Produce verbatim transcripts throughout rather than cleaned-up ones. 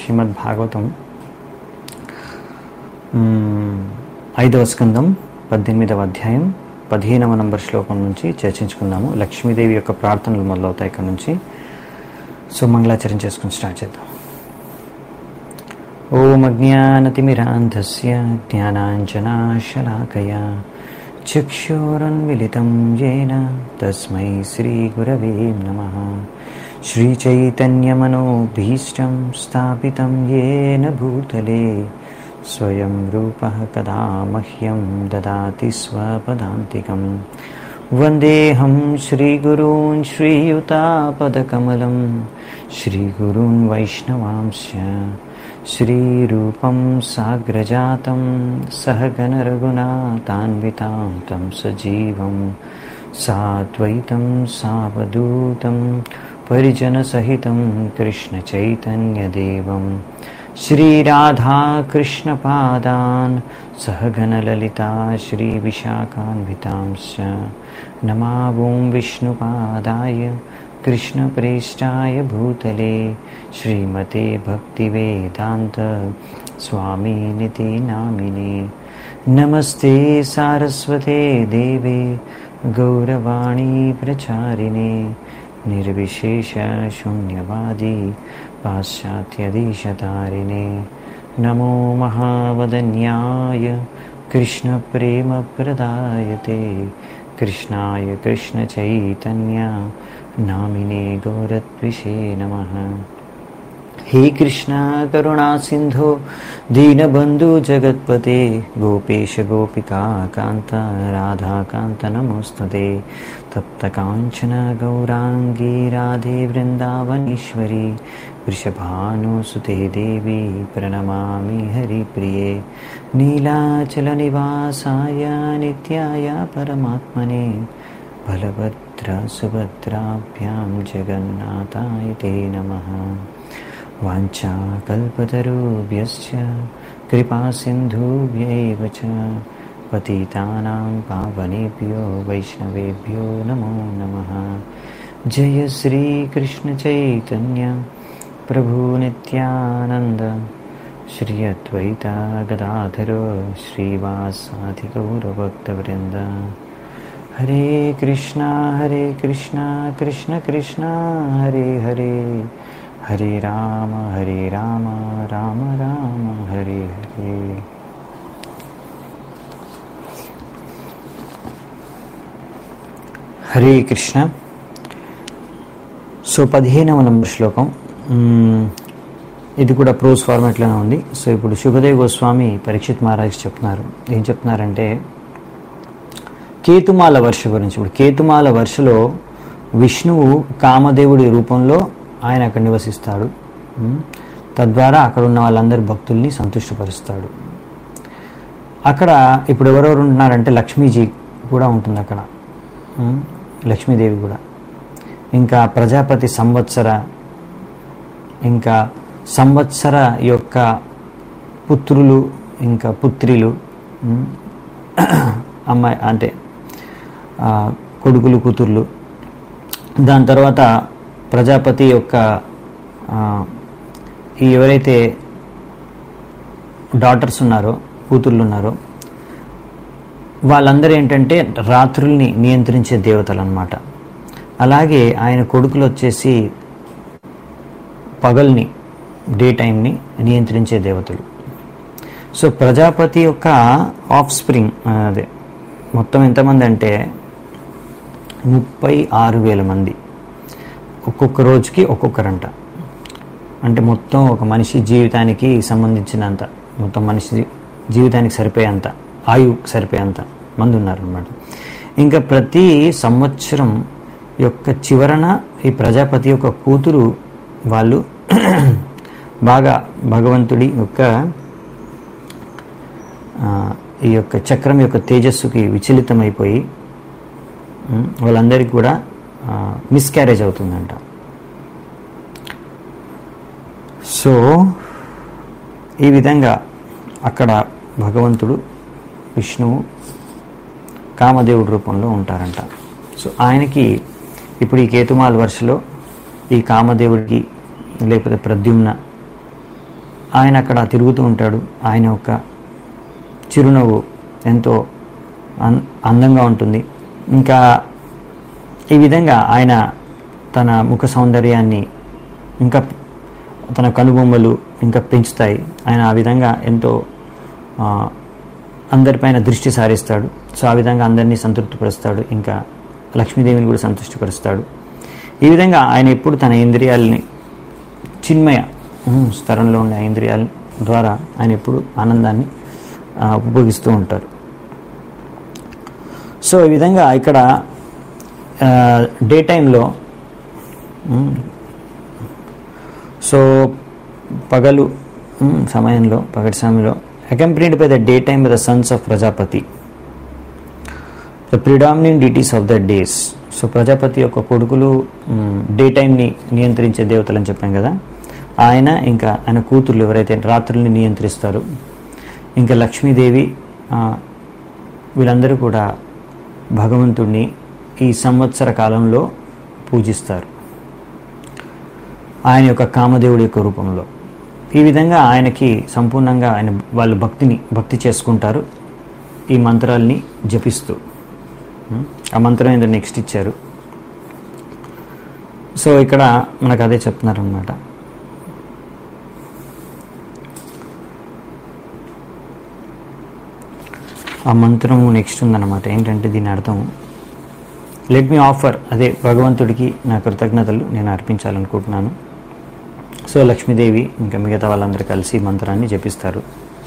శ్రీమద్ భాగవతం ఐదవ స్కందం పద్దెనిమిదవ అధ్యాయం పదిహేనవ నంబర్ శ్లోకం నుంచి చర్చించుకుందాము. లక్ష్మీదేవి యొక్క ప్రార్థనలు మొదలవుతాయి ఇక్కడ నుంచి. సో మంగళాచరణ చేసుకుని స్టార్ట్ చేద్దాం. ఓం అజ్ఞానతిమిరాంధస్య జ్ఞానాంజనాశలాకయా చక్షురున్మిలితం येन తస్మై శ్రీగురవే నమః. శ్రీచైతన్యమనోభీష్టం స్థాపితం येन భూతలే స్వయం రూపః కదా మహ్యం దదాతి స్వపదాంతికం. వందేహం శ్రీగురూన్ శ్రీయుతాపదకమలం శ్రీగురూన్ వైష్ణవాంశ్చ శ్రీరూపం సాగ్రజాతం సహగణరఘునాథాన్వితాం తం సజీవం సాద్వైతం సావధూతం పరిజనసహితం కృష్ణచైతన్యదేవం శ్రీరాధాకృష్ణపాదాన్ సహగణలలితా శ్రీవిశాఖాన్వితాంశ్చ నమావోం విష్ణుపాదాయ కృష్ణప్రేష్టాయ భూతలే శ్రీమతే భక్తివేదాంత స్వామినితి నామినే. నమస్తే సారస్వతే దేవే గౌరవాణీ ప్రచారిణే నిర్విశేష శూన్యవాది పాశ్చాత్యదేశతారిణే. నమో మహావదన్యాయ కృష్ణప్రేమప్రదాయతే కృష్ణాయ కృష్ణచైతన్య నామినే గౌరత్విషే నమః. హే కృష్ణ కరుణా సింధో దీనబంధు జగత్పతే గోపేశ గోపికా కాంత రాధాకాంత నమోస్తుతే. తప్త కాంచన గౌరాంగీ రాధే వృందావనేశ్వరి వృషభానుసుతే దేవి ప్రణమామి హరిప్రియే. నీలాచల నివాసాయ నిత్యాయ పరమాత్మనే బలభద్ర సుభద్రాభ్యాం జగన్నాథాయ తే నమః. వాంఛాకల్పతరుభ్యశ్చ కృపా సింధుభ్యైవ చ పతితానాం పావనేభ్యో వైష్ణవేభ్యో నమో నమః. జయ శ్రీ కృష్ణ చైతన్య ప్రభు నిత్యానంద శ్రీ అద్వైత గదాధర శ్రీవాసాది గౌరభక్తవృంద. హరే కృష్ణ హరే కృష్ణ కృష్ణ కృష్ణ హరే హరే హరే రామ హరే రామ రామ రామ హరే హరే. హరే కృష్ణ. సో పదిహేనవ నంబర్ శ్లోకం, ఇది కూడా ప్రోజ్ ఫార్మాట్లోనే ఉంది. సో ఇప్పుడు శుకదేవ్ గోస్వామి పరీక్షిత్ మహారాజ్ చెప్తున్నారు. ఏం చెప్తున్నారంటే కేతుమాల వర్ష గురించి. ఇప్పుడు కేతుమాల వర్షలో విష్ణువు కామదేవుడి రూపంలో ఆయన అక్కడ నివసిస్తాడు. తద్వారా అక్కడ ఉన్న వాళ్ళందరి భక్తుల్ని సంతుష్టపరుస్తాడు. అక్కడ ఇప్పుడు ఎవరెవరు ఉంటున్నారంటే లక్ష్మీజీ కూడా ఉంటుంది అక్కడ, లక్ష్మీదేవి కూడా, ఇంకా ప్రజాపతి సంవత్సర, ఇంకా సంవత్సర యొక్క పుత్రులు ఇంకా పుత్రిలు, అమ్మాయి అంటే కొడుకులు కూతుర్లు. దాని తర్వాత ప్రజాపతి యొక్క ఈ ఎవరైతే డాటర్స్ ఉన్నారో, కూతుర్లు ఉన్నారో, వాళ్ళందరూ ఏంటంటే రాత్రుల్ని నియంత్రించే దేవతలు అన్నమాట. అలాగే ఆయన కొడుకులు వచ్చేసి పగల్ని, డే టైంని నియంత్రించే దేవతలు. సో ప్రజాపతి యొక్క ఆఫ్ స్ప్రింగ్ అదే మొత్తం ఎంతమంది అంటే ముప్పై ఆరు వేల మంది. ఒక్కొక్క రోజుకి ఒక్కొక్కరంట. అంటే మొత్తం ఒక మనిషి జీవితానికి సంబంధించినంత, మొత్తం మనిషి జీవితానికి సరిపోయేంత, ఆయు సరిపోయేంత మంది ఉన్నారనమాట. ఇంకా ప్రతి సంవత్సరం యొక్క చివరన ఈ ప్రజాపతి యొక్క కూతురు వాళ్ళు బాగా భగవంతుడి యొక్క ఈ యొక్క చక్రం యొక్క తేజస్సుకి విచలితమైపోయి వాళ్ళందరికీ కూడా మిస్క్యారేజ్ అవుతుందంట. సో ఈ విధంగా అక్కడ భగవంతుడు విష్ణువు కామదేవుడి రూపంలో ఉంటారంట. సో ఆయనకి ఇప్పుడు ఈ కేతుమాల వర్షలో ఈ కామదేవుడికి లేకపోతే ప్రద్యుమ్న ఆయన అక్కడ తిరుగుతూ ఉంటాడు. ఆయన యొక్క చిరునవ్వు ఎంతో అన్ అందంగా ఉంటుంది. ఇంకా ఈ విధంగా ఆయన తన ముఖ సౌందర్యాన్ని ఇంకా తన కనుబొమ్మలు ఇంకా పెంచుతాయి. ఆయన ఆ విధంగా ఎంతో అందరిపైన దృష్టి సారిస్తాడు. సో ఆ విధంగా అందరినీ సంతృప్తిపరుస్తాడు. ఇంకా లక్ష్మీదేవిని కూడా సంతృష్టిపరుస్తాడు. ఈ విధంగా ఆయన ఎప్పుడు తన ఇంద్రియాలని చిన్మయ స్థలంలో ఉండే ఇంద్రియాల ద్వారా ఆయన ఎప్పుడు ఆనందాన్ని ఉపయోగిస్తూ ఉంటారు. సో ఈ విధంగా ఇక్కడ డే టైంలో సో పగలు సమయంలో పగటి సమయంలో accompanied by the day time by the sons of Prajapati, the predominant deities of the days. So Prajapati యొక్క కొడుకులు డే టైంని నియంత్రించే దేవతలు అని చెప్పాం కదా, ఆయన ఇంకా ఆయన కూతుర్లు ఎవరైతే రాత్రుల్ని నియంత్రిస్తారు, ఇంకా లక్ష్మీదేవి, వీళ్ళందరూ కూడా భగవంతుడిని ఈ సంవత్సర కాలంలో పూజిస్తారు ఆయన యొక్క కామదేవుడి యొక్క రూపంలో. ఈ విధంగా ఆయనకి సంపూర్ణంగా ఆయన వాళ్ళు భక్తిని భక్తి చేసుకుంటారు ఈ మంత్రాల్ని జపిస్తూ. ఆ మంత్రం ఏంటో నెక్స్ట్ ఇచ్చారు. సో ఇక్కడ మనకు అదే చెప్తున్నారు అన్నమాట. ఆ మంత్రము నెక్స్ట్ ఉందన్నమాట. ఏంటంటే దీని అర్థం, లెట్ మీ ఆఫర్, అదే భగవంతుడికి నా కృతజ్ఞతలు నేను అర్పించాలనుకుంటున్నాను. సో లక్ష్మీదేవి ఇంకా మిగతా వాళ్ళందరూ కలిసి మంత్రాన్ని జపిస్తారు,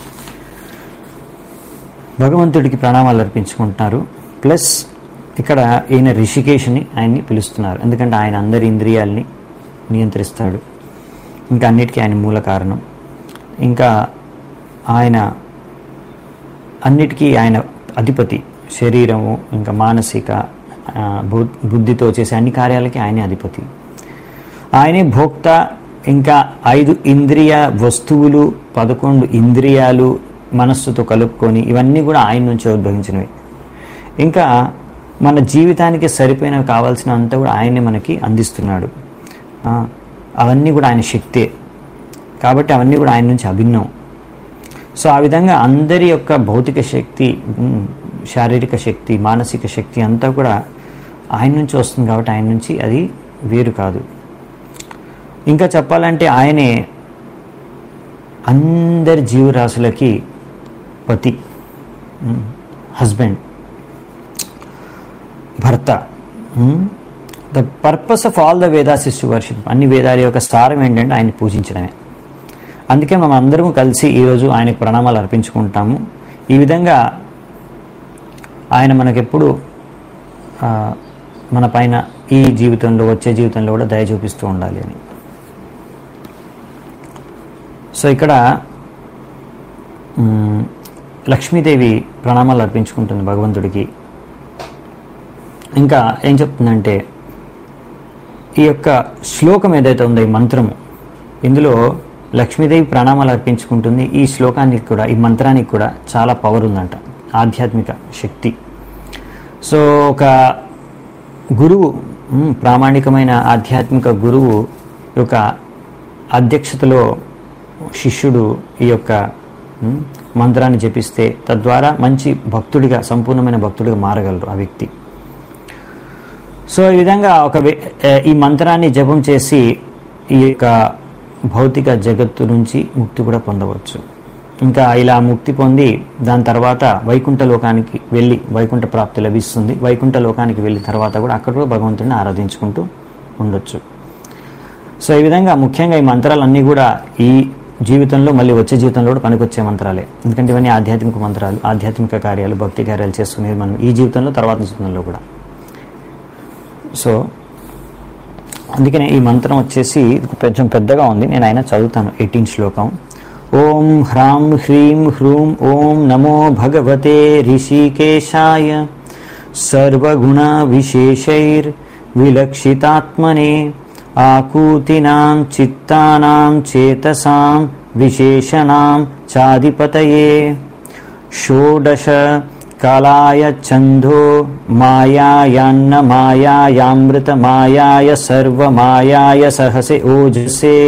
భగవంతుడికి ప్రణామాలు అర్పించుకుంటున్నారు. ప్లస్ ఇక్కడ ఈయన రిషికేష్ని ఆయన్ని పిలుస్తున్నారు, ఎందుకంటే ఆయన అందరి ఇంద్రియాల్ని నియంత్రిస్తాడు, ఇంకా అన్నిటికీ ఆయన మూల కారణం. ఇంకా ఆయన అన్నిటికీ ఆయన అధిపతి, శరీరము ఇంకా మానసిక బుద్ధితో చేసే అన్ని కార్యాలకి ఆయనే అధిపతి. ఆయనే భోక్త. ఇంకా ఐదు ఇంద్రియ వస్తువులు, పదకొండు ఇంద్రియాలు మనస్సుతో కలుపుకొని ఇవన్నీ కూడా ఆయన నుంచి ఉద్భవించినవి. ఇంకా మన జీవితానికి సరిపోయినవి కావాల్సిన అంతా కూడా ఆయనే మనకి అందిస్తున్నాడు. అవన్నీ కూడా ఆయన శక్తే కాబట్టి అవన్నీ కూడా ఆయన నుంచి అభిన్నం. సో ఆ విధంగా అందరి యొక్క భౌతిక శక్తి, శారీరక శక్తి, మానసిక శక్తి అంతా కూడా ఆయన నుంచి వస్తుంది కాబట్టి ఆయన నుంచి అది వేరు కాదు. ఇంకా చెప్పాలంటే ఆయనే అందరి జీవరాశులకి పతి, హస్బెండ్, భర్త. The purpose of all the Vedas is to worship. అన్ని వేదాల యొక్క సారం ఏంటంటే ఆయన్ని పూజించడమే. అందుకే మనం అందరం కలిసి ఈరోజు ఆయనకు ప్రణామాలు అర్పించుకుంటాము. ఈ విధంగా ఆయన మనకెప్పుడు మన పైన ఈ జీవితంలో వచ్చే జీవితంలో కూడా దయ చూపిస్తూ ఉండాలి అని. సో ఇక్కడ లక్ష్మీదేవి ప్రణామాలు అర్పించుకుంటుంది భగవంతుడికి. ఇంకా ఏం చెప్తుందంటే, ఈ యొక్క శ్లోకం ఏదైతే ఉందో ఈ మంత్రము, ఇందులో లక్ష్మీదేవి ప్రణామాలు అర్పించుకుంటుంది. ఈ శ్లోకానికి కూడా, ఈ మంత్రానికి కూడా చాలా పవర్ ఉందంట, ఆధ్యాత్మిక శక్తి. సో ఒక గురువు, ప్రామాణికమైన ఆధ్యాత్మిక గురువు యొక్క అధ్యక్షతలో శిష్యుడు ఈ యొక్క మంత్రాన్ని జపిస్తే తద్వారా మంచి భక్తుడిగా, సంపూర్ణమైన భక్తుడిగా మారగలరు ఆ వ్యక్తి. సో ఈ విధంగా ఒక ఈ మంత్రాన్ని జపం చేసి ఈ యొక్క భౌతిక జగత్తు నుంచి ముక్తి కూడా పొందవచ్చు. ఇంకా ఇలా ముక్తి పొంది దాని తర్వాత వైకుంఠ లోకానికి వెళ్ళి వైకుంఠ ప్రాప్తి లభిస్తుంది. వైకుంఠ లోకానికి వెళ్ళిన తర్వాత కూడా అక్కడ కూడా భగవంతుడిని ఆరాధించుకుంటూ ఉండొచ్చు. సో ఈ విధంగా ముఖ్యంగా ఈ మంత్రాలన్నీ కూడా ఈ జీవితంలో మళ్ళీ వచ్చే జీవితంలో కూడా పనికొచ్చే మంత్రాలే. ఎందుకంటే ఇవన్నీ ఆధ్యాత్మిక మంత్రాలు, ఆధ్యాత్మిక కార్యాలు, భక్తి కార్యాలు చేసుకునేది మనం ఈ జీవితంలో, తర్వాత జీవితంలో కూడా. సో అందుకనే ఈ మంత్రం వచ్చేసి కొంచెం పెద్దగా ఉంది, నేను అయినా చదువుతాను. ఎయిటీన్ శ్లోకం. ఓం హ్రాం హ్రీం హ్రూం ఓం నమో భగవతే రిషికేశాయ సర్వగుణ విశేషైర్ విలక్షితాత్మనే ఆకూతినాం చిత్తానాం చేతసాం విశేషణాం చాధిపతయే షోడశ కాలాయ ఛందో మాయాయాన్న మాయాయామృత మాయాయ సర్వ మాయాయ సహసే ఓజసే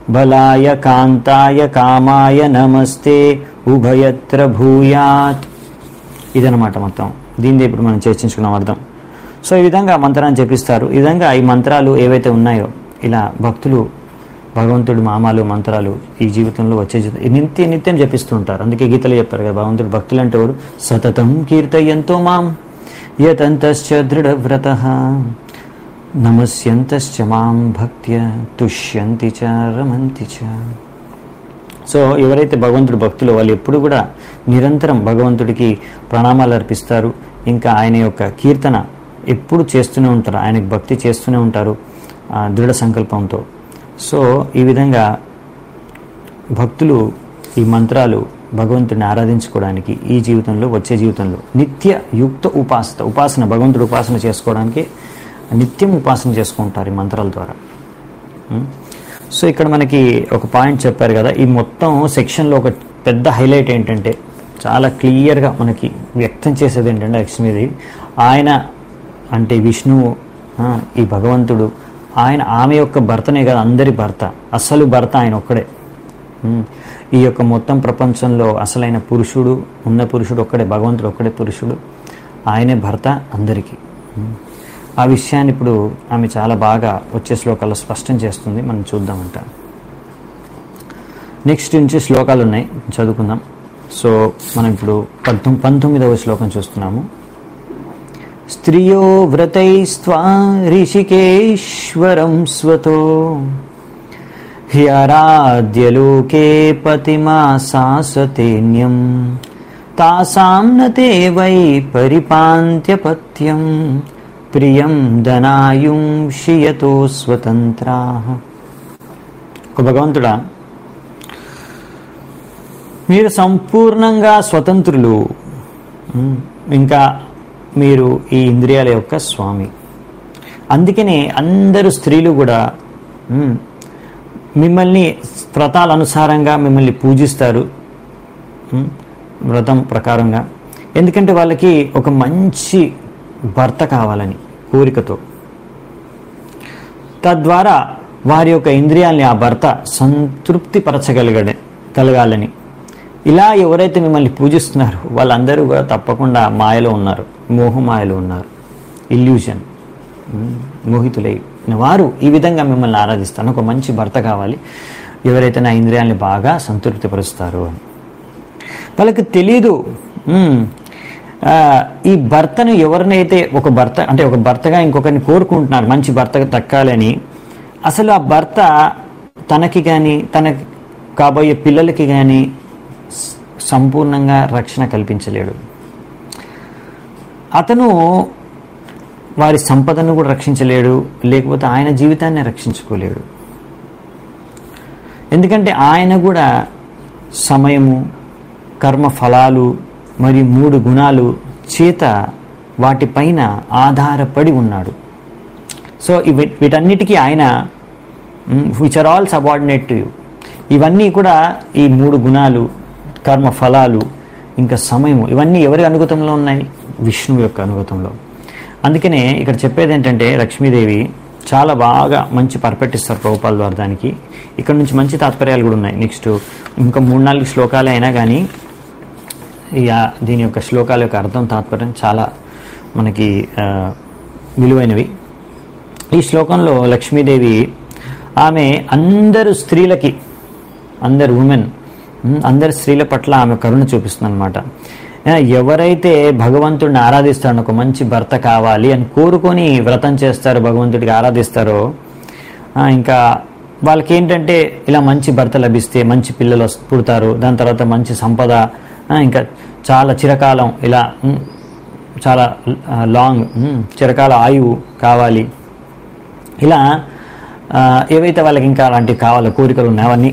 బలాయ కాంతాయ కామాయ నమస్తే ఉభయత్ర భూయాత్. ఇదనమాట మొత్తం. దీనిది ఇప్పుడు మనం చర్చించుకున్నాం అర్థం. సో ఈ విధంగా మంత్రాన్ని చెప్పిస్తారు. ఈ విధంగా ఈ మంత్రాలు ఏవైతే ఉన్నాయో ఇలా భక్తులు భగవంతుడి మామాలు మంత్రాలు ఈ జీవితంలో వచ్చే నిత్య నిత్యం జపిస్తూ ఉంటారు. అందుకే గీతలు చెప్పారు కదా, భగవంతుడు భక్తులు అంటే ఎవరు? సతతం కీర్తయంతో మాం యతంతశ్చ దృఢవ్రతః నమస్యంతశ్చ మాం భక్త్య తుష్యంతి చ రమంతి చ. సో ఎవరైతే భగవంతుడు భక్తులు వాళ్ళు ఎప్పుడు కూడా నిరంతరం భగవంతుడికి ప్రణామాలు అర్పిస్తారు. ఇంకా ఆయన యొక్క కీర్తన ఎప్పుడు చేస్తూనే ఉంటారు, ఆయనకు భక్తి చేస్తూనే ఉంటారు దృఢ సంకల్పంతో. సో ఈ విధంగా భక్తులు ఈ మంత్రాలు భగవంతుడిని ఆరాధించుకోవడానికి ఈ జీవితంలో వచ్చే జీవితంలో నిత్య యుక్త ఉపాసన ఉపాసన భగవంతుడి ఉపాసన చేసుకోవడానికి నిత్యం ఉపాసన చేసుకుంటారు ఈ మంత్రాల ద్వారా. సో ఇక్కడ మనకి ఒక పాయింట్ చెప్పారు కదా, ఈ మొత్తం సెక్షన్లో ఒక పెద్ద హైలైట్ ఏంటంటే చాలా క్లియర్గా మనకి వ్యక్తం చేసేది ఏంటంటే లక్ష్మీదేవి ఆయన అంటే విష్ణువు, ఈ భగవంతుడు ఆయన ఆమె యొక్క భర్తనే కదా, అందరి భర్త, అసలు భర్త ఆయన ఒక్కడే. ఈ యొక్క మొత్తం ప్రపంచంలో అసలైన పురుషుడు ఉన్న పురుషుడు ఒక్కడే, భగవంతుడు ఒక్కడే పురుషుడు, ఆయనే భర్త అందరికీ. ఆ విషయాన్ని ఇప్పుడు ఆమె చాలా బాగా వచ్చే శ్లోకాల్లో స్పష్టం చేస్తుంది. మనం చూద్దామంట. నెక్స్ట్ నుంచి శ్లోకాలు ఉన్నాయి, చదువుకుందాం. సో మనం ఇప్పుడు పంతొమ్ పంతొమ్మిదవ శ్లోకం చూస్తున్నాము. స్త్రియో వ్రతైస్త్వా ఋషికేశ్వరం స్వతో హ్యరాధ్యలోకే పతిమాసాసతేన్యం తాసాం నతే వై పరిపాంత్యపత్యం ప్రియం ధనాయుం షియతో స్వతంత్రా. ఒక భగవంతుడా, మీరు సంపూర్ణంగా స్వతంత్రులు, ఇంకా మీరు ఈ ఇంద్రియాల యొక్క స్వామి. అందుకనే అందరూ స్త్రీలు కూడా మిమ్మల్ని వ్రతాల అనుసారంగా మిమ్మల్ని పూజిస్తారు, వ్రతం ప్రకారంగా. ఎందుకంటే వాళ్ళకి ఒక మంచి భర్త కావాలని కోరికతో, తద్వారా వారి యొక్క ఇంద్రియాల్ని ఆ భర్త సంతృప్తి పరచగలగడ కలగాలని. ఇలా ఎవరైతే మిమ్మల్ని పూజిస్తున్నారో వాళ్ళందరూ కూడా తప్పకుండా మాయలో ఉన్నారు, మోహమాయలో ఉన్నారు, ఇల్యూషన్, మోహితులై వారు ఈ విధంగా మిమ్మల్ని ఆరాధిస్తాను. ఒక మంచి భర్త కావాలి ఎవరైతే నా ఇంద్రియాల్ని బాగా సంతృప్తిపరుస్తారు అని. వాళ్ళకి తెలీదు ఈ భర్తను ఎవరినైతే ఒక భర్త అంటే ఒక భర్తగా ఇంకొకరిని కోరుకుంటున్నారు, మంచి భర్తగా దక్కాలని. అసలు ఆ భర్త తనకి కానీ తనకి కాబోయే పిల్లలకి కానీ సంపూర్ణంగా రక్షణ కల్పించలేడు. అతను వారి సంపదను కూడా రక్షించలేడు, లేకపోతే ఆయన జీవితాన్ని రక్షించుకోలేడు. ఎందుకంటే ఆయన కూడా సమయము, కర్మ ఫలాలు మరియు మూడు గుణాలు చేత వాటిపైన ఆధారపడి ఉన్నాడు. సో ఇవి వీటన్నిటికీ ఆయన which are all subordinate to you. ఇవన్నీ కూడా ఈ మూడు గుణాలు, కర్మ ఫలాలు, ఇంకా సమయము, ఇవన్నీ ఎవరి అనుగతంలో ఉన్నాయి? విష్ణువు యొక్క అనుగతంలో. అందుకనే ఇక్కడ చెప్పేది ఏంటంటే లక్ష్మీదేవి చాలా బాగా మంచి పర్పెట్టిస్తారు ప్రభుపాల ద్వారా. దానికి ఇక్కడ నుంచి మంచి తాత్పర్యాలు కూడా ఉన్నాయి. నెక్స్ట్ ఇంకా మూడు నాలుగు శ్లోకాలే అయినా కానీ దీని యొక్క శ్లోకాల యొక్క అర్థం తాత్పర్యం చాలా మనకి విలువైనవి. ఈ శ్లోకంలో లక్ష్మీదేవి ఆమె అందరు స్త్రీలకి, అందరు ఉమెన్ అందరి స్త్రీల పట్ల ఆమె కరుణ చూపిస్తుంది అనమాట. ఎవరైతే భగవంతుడిని ఆరాధిస్తారో, ఒక మంచి భర్త కావాలి అని కోరుకొని వ్రతం చేస్తారో, భగవంతుడికి ఆరాధిస్తారో, ఇంకా వాళ్ళకి ఏంటంటే ఇలా మంచి భర్త లభిస్తే మంచి పిల్లలు పుడతారు, దాని తర్వాత మంచి సంపద, ఇంకా చాలా చిరకాలం ఇలా చాలా లాంగ్ చిరకాల ఆయువు కావాలి. ఇలా ఏవైతే వాళ్ళకి ఇంకా అలాంటివి కావాలో కోరికలు ఉన్నాయి అవన్నీ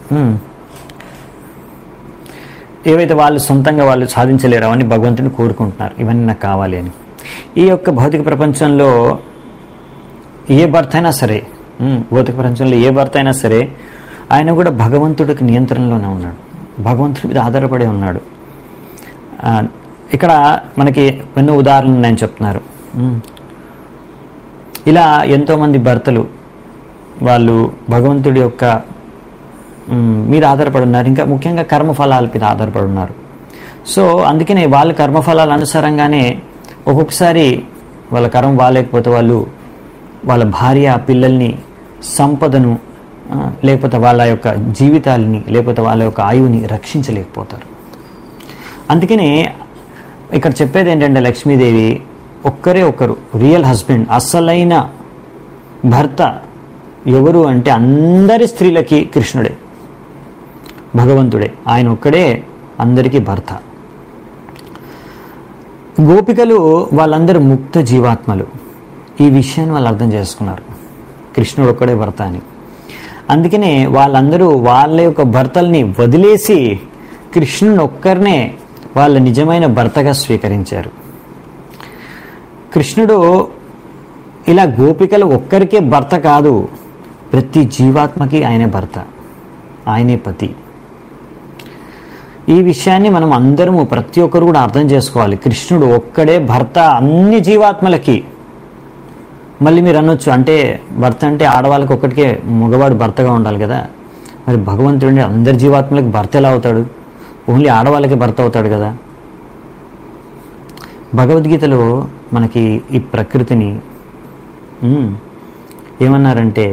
ఏవైతే వాళ్ళు సొంతంగా వాళ్ళు సాధించలేరు అవన్నీ భగవంతుని కోరుకుంటున్నారు, ఇవన్నీ నాకు కావాలి అని. ఈ యొక్క భౌతిక ప్రపంచంలో ఏ భర్త అయినా సరే, భౌతిక ప్రపంచంలో ఏ భర్త అయినా సరే ఆయన కూడా భగవంతుడికి నియంత్రణలోనే ఉన్నాడు, భగవంతుడి మీద ఆధారపడి ఉన్నాడు. ఇక్కడ మనకి ఎన్నో ఉదాహరణలు నేను చెప్తున్నారు. ఇలా ఎంతోమంది భర్తలు వాళ్ళు భగవంతుడి యొక్క మీరు ఆధారపడి ఉన్నారు, ఇంకా ముఖ్యంగా కర్మఫలాల మీద ఆధారపడి ఉన్నారు. సో అందుకనే వాళ్ళ కర్మఫలాల అనుసారంగానే ఒక్కొక్కసారి వాళ్ళ కర్మ బాగాలేకపోతే వాళ్ళు వాళ్ళ భార్య పిల్లల్ని సంపదను లేకపోతే వాళ్ళ యొక్క జీవితాలని లేకపోతే వాళ్ళ యొక్క ఆయువుని రక్షించలేకపోతారు. అందుకనే ఇక్కడ చెప్పేది ఏంటంటే లక్ష్మీదేవి ఒక్కరే ఒక్కరు రియల్ హస్బెండ్, అసలైన భర్త ఎవరు అంటే అందరి స్త్రీలకి కృష్ణుడే, భగవంతుడే. ఆయన ఒక్కడే అందరికీ భర్త. గోపికలు వాళ్ళందరూ ముక్త జీవాత్మలు. ఈ విషయాన్ని వాళ్ళు అర్థం చేసుకున్నారు, కృష్ణుడు ఒక్కడే భర్త అని. అందుకనే వాళ్ళందరూ వాళ్ళ యొక్క భర్తల్ని వదిలేసి కృష్ణుని ఒక్కరినే వాళ్ళ నిజమైన భర్తగా స్వీకరించారు. కృష్ణుడు ఇలా గోపికలు ఒక్కరికే భర్త కాదు, ప్రతి జీవాత్మకి ఆయనే భర్త, ఆయనే పతి. ఈ విషయాన్ని మనం అందరము ప్రతి ఒక్కరు కూడా అర్థం చేసుకోవాలి. కృష్ణుడు ఒక్కడే భర్త అన్ని జీవాత్మలకి. మళ్ళీ మీరు అనొచ్చు, అంటే భర్త అంటే ఆడవాళ్ళకి ఒక్కటికే మగవాడు భర్తగా ఉండాలి కదా, మరి భగవంతుడు అందరి జీవాత్మలకి భర్త ఎలా అవుతాడు? ఓన్లీ ఆడవాళ్ళకి భర్త అవుతాడు కదా. భగవద్గీతలో మనకి ఈ ప్రకృతిని ఏమన్నారంటే,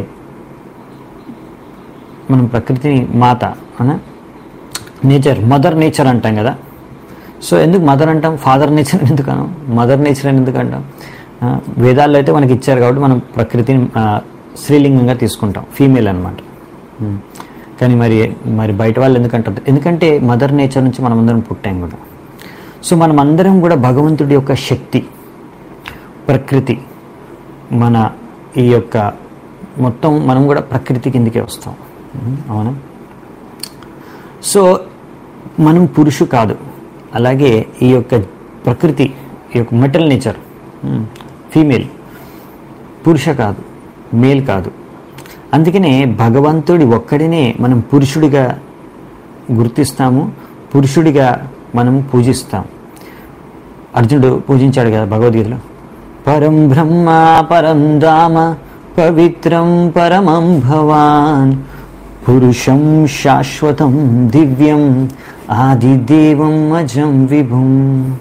మనం ప్రకృతిని మాత అన నేచర్, మదర్ నేచర్ అంటాం కదా. సో ఎందుకు మదర్ అంటాం? ఫాదర్ నేచర్ ఎందుకు అనం? మదర్ నేచర్ అని ఎందుకు అంటాం? వేదాల్లో అయితే మనకి ఇచ్చారు కాబట్టి మనం ప్రకృతిని స్త్రీలింగంగా తీసుకుంటాం, ఫీమేల్ అనమాట. కానీ మరి మరి బయట వాళ్ళు ఎందుకంటారు? ఎందుకంటే మదర్ నేచర్ నుంచి మనం అందరం పుట్టాం కూడా. సో మనం అందరం కూడా భగవంతుడి యొక్క శక్తి, ప్రకృతి, మన ఈ యొక్క మొత్తం మనం కూడా ప్రకృతి కిందకే వస్తాం, అవునా? సో మనం పురుషు కాదు, అలాగే ఈ యొక్క ప్రకృతి, ఈ యొక్క మెటల్ నేచర్ ఫీమేల్, పురుష కాదు, మేల్ కాదు. అందుకనే భగవంతుడి ఒక్కడినే మనం పురుషుడిగా గుర్తిస్తాము, పురుషుడిగా మనం పూజిస్తాం. అర్జునుడు పూజించాడు కదా భగవద్గీతలో, పరం బ్రహ్మ పరం ధామ పవిత్రం పరమం భవాన్ పురుషం శాశ్వతం దివ్యం ఆదిదేవం అజం విభుం.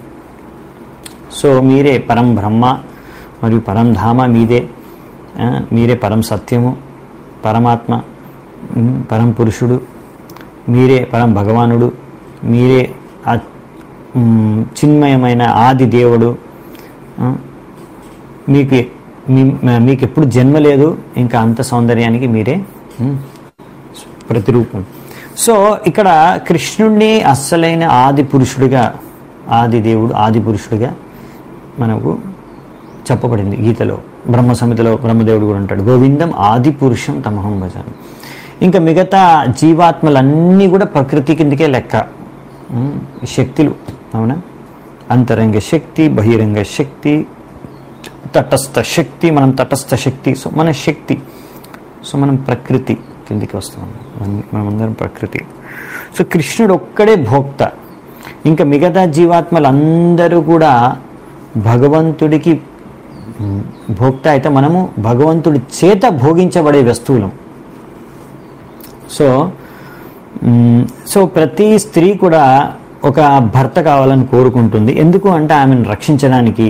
సో మీరే పరం బ్రహ్మ మరియు పరం ధామ, మీదే మీరే పరం సత్యము, పరమాత్మ, పరం పురుషుడు, మీరే పరం భగవానుడు, మీరే చిన్మయమైన ఆది దేవుడు. మీకు మీకు ఎప్పుడు జన్మ లేదు, ఇంకా అంత సౌందర్యానికి మీరే ప్రతిరూపం. సో ఇక్కడ కృష్ణుడిని అస్సలైన ఆది పురుషుడిగా, ఆది దేవుడు, ఆది పురుషుడిగా మనకు చెప్పబడింది గీతలో. బ్రహ్మ సంహితలో బ్రహ్మదేవుడు కూడా అంటాడు, గోవిందం ఆది పురుషం తమహం భజామి. ఇంకా మిగతా జీవాత్మలన్నీ కూడా ప్రకృతి కిందకే లెక్క, శక్తులు, అవునా? అంతరంగ శక్తి, బహిరంగ శక్తి, తటస్థ శక్తి, మనం తటస్థ శక్తి. సో మన శక్తి, సో మనం ప్రకృతి కిందికి వస్తాం, మనమందరం ప్రకృతి. సో కృష్ణుడు ఒక్కడే భోక్త, ఇంకా మిగతా జీవాత్మలందరూ కూడా భగవంతుడికి భోక్త. అయితే మనము భగవంతుడి చేత భోగించబడే వస్తువులం. సో సో ప్రతి స్త్రీ కూడా ఒక భర్త కావాలని కోరుకుంటుంది. ఎందుకు అంటే ఆమెను రక్షించడానికి.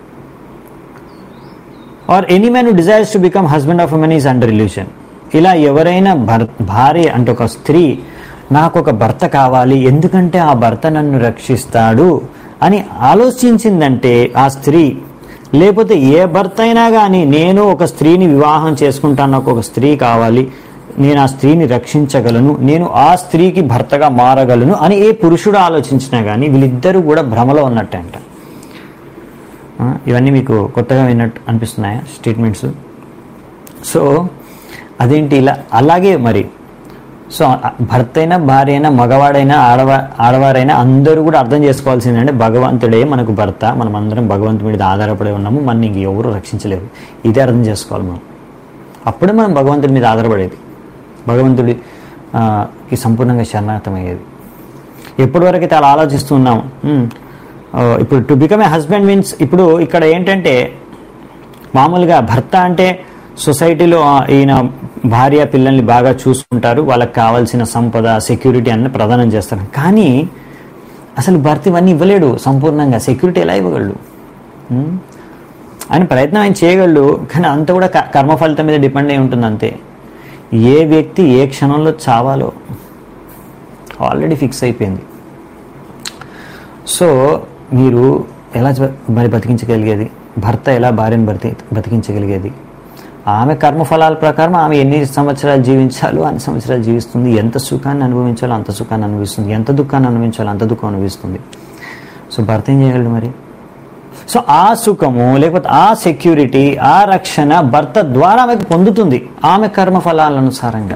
Or any man who desires to become husband of women is under illusion. ఇలా ఎవరైనా భర్ భార్య అంటే ఒక స్త్రీ నాకు ఒక భర్త కావాలి, ఎందుకంటే ఆ భర్త నన్ను రక్షిస్తాడు అని ఆలోచించిందంటే ఆ స్త్రీ, లేకపోతే ఏ భర్త అయినా కానీ నేను ఒక స్త్రీని వివాహం చేసుకుంటాను, నాకు ఒక స్త్రీ కావాలి, నేను ఆ స్త్రీని రక్షించగలను, నేను ఆ స్త్రీకి భర్తగా మారగలను అని ఏ పురుషుడు ఆలోచించినా కానీ వీళ్ళిద్దరూ కూడా భ్రమలో ఉన్నట్టే అంట. ఇవన్నీ మీకు కొత్తగా విన్నట్టు అనిపిస్తున్నాయా స్టేట్మెంట్స్? సో అదేంటి ఇలా? అలాగే మరి సో భర్త అయినా భార్య అయినా మగవాడైనా ఆడవా ఆడవారైనా అందరూ కూడా అర్థం చేసుకోవాల్సిందంటే భగవంతుడే మనకు భర్త, మనం అందరం భగవంతుడి మీద ఆధారపడి ఉన్నాము, మన ఇంక ఎవరు రక్షించలేరు. ఇదే అర్థం చేసుకోవాలి మనం. అప్పుడే మనం భగవంతుడి మీద ఆధారపడేది, భగవంతుడికి సంపూర్ణంగా శరణాగతమయ్యేది. ఎప్పటి అయితే అలా ఆలోచిస్తున్నాం. ఇప్పుడు to become a husband means, ఇప్పుడు ఇక్కడ ఏంటంటే మామూలుగా భర్త అంటే సొసైటీలో ఈయన భార్య పిల్లల్ని బాగా చూసుకుంటారు, వాళ్ళకి కావాల్సిన సంపద సెక్యూరిటీ అన్ని ప్రదానం చేస్తారు. కానీ అసలు భర్త ఇవన్నీ ఇవ్వలేడు సంపూర్ణంగా. సెక్యూరిటీ ఎలా ఇవ్వగలడు? ఆయన ప్రయత్నం ఆయన చేయగలడు, కానీ అంత కూడా కర్మ ఫలితం మీద డిపెండ్ అయి ఉంటుంది అంతే. ఏ వ్యక్తి ఏ క్షణంలో చావాలో ఆల్రెడీ ఫిక్స్ అయిపోయింది. సో మీరు ఎలా మరి బతికించగలిగేది? భర్త ఎలా భార్యను బతి బతికించగలిగేది? ఆమె కర్మఫలాల ప్రకారం ఆమె ఎన్ని సంవత్సరాలు జీవించాలో అన్ని సంవత్సరాలు జీవిస్తుంది. ఎంత సుఖాన్ని అనుభవించాలో అంత సుఖాన్ని అనుభవిస్తుంది, ఎంత దుఃఖాన్ని అనుభవించాలో అంత దుఃఖం అనుభవిస్తుంది. సో భర్త ఏం చేయగలడు మరి? సో ఆ సుఖము లేకపోతే ఆ సెక్యూరిటీ, ఆ రక్షణ భర్త ద్వారా ఆమెకు పొందుతుంది ఆమె కర్మఫలాల అనుసారంగా.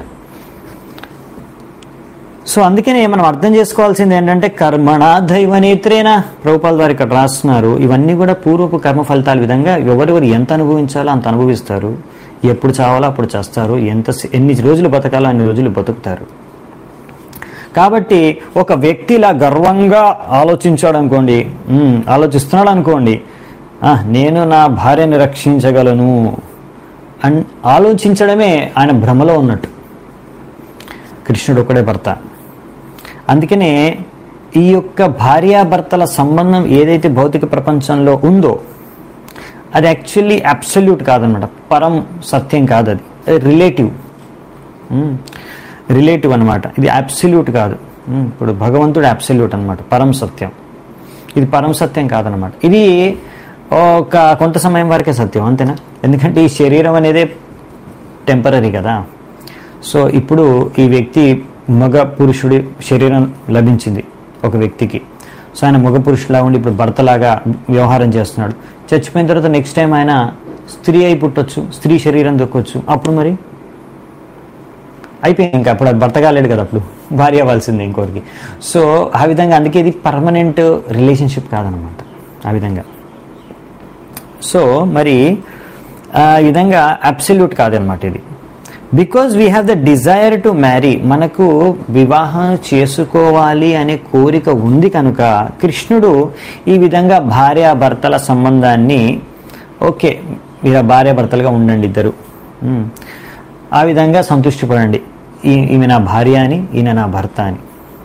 సో అందుకనే మనం అర్థం చేసుకోవాల్సింది ఏంటంటే కర్మణ దైవనేత్రేనా, ప్రభుపాల్ వారు ఇక్కడ రాస్తున్నారు. ఇవన్నీ కూడా పూర్వపు కర్మ ఫలితాల విధంగా ఎవరెవరు ఎంత అనుభవించాలో అంత అనుభవిస్తారు, ఎప్పుడు చావాలో అప్పుడు చేస్తారు, ఎంత ఎన్ని రోజులు బతకాలో అన్ని రోజులు బతుకుతారు. కాబట్టి ఒక వ్యక్తి ఇలా గర్వంగా ఆలోచించాడు అనుకోండి, ఆలోచిస్తున్నాడు అనుకోండి, నేను నా భార్యని రక్షించగలను అని ఆలోచించడమే ఆయన భ్రమలో ఉన్నట్టు. కృష్ణుడు ఒక్కడే భర్త. అందుకనే ఈ యొక్క భార్యాభర్తల సంబంధం ఏదైతే భౌతిక ప్రపంచంలో ఉందో అది యాక్చువల్లీ అబ్సల్యూట్ కాదనమాట, పరం సత్యం కాదు, అది అది రిలేటివ్ రిలేటివ్ అనమాట. ఇది అబ్సల్యూట్ కాదు. ఇప్పుడు భగవంతుడు అబ్సల్యూట్ అనమాట, పరం సత్యం. ఇది పరం సత్యం కాదనమాట. ఇది ఒక కొంత సమయం వరకే సత్యం, అంతేనా? ఎందుకంటే ఈ శరీరం అనేది టెంపరీ కదా. సో ఇప్పుడు ఈ వ్యక్తి మగ పురుషుడి శరీరం లభించింది ఒక వ్యక్తికి. సో ఆయన మగ పురుషులా ఉండి ఇప్పుడు భర్తలాగా వ్యవహారం చేస్తున్నాడు. చచ్చిపోయిన తర్వాత నెక్స్ట్ టైం ఆయన స్త్రీ అయి పుట్టొచ్చు, స్త్రీ శరీరం దొక్కొచ్చు. అప్పుడు మరి అయిపోయింది, ఇంకా అప్పుడు అది భర్త కాలేడు కదా, అప్పుడు భార్య అవ్వాల్సిందే ఇంకోరికి. సో ఆ విధంగా అందుకే ఇది పర్మనెంట్ రిలేషన్షిప్ కాదనమాట ఆ విధంగా. సో మరి ఆ విధంగా అబ్సల్యూట్ కాదనమాట ఇది. Because we have the desire to marry, మనకు వివాహం చేసుకోవాలి అనే కోరిక ఉంది కనుక కృష్ణుడు ఈ విధంగా భార్యాభర్తల సంబంధాన్ని, ఓకే మీరు భార్యాభర్తలుగా ఉండండి ఇద్దరు, ఆ విధంగా సంతృష్టి పడండి, ఈమె నా భార్య అని ఈయన నా భర్త అని.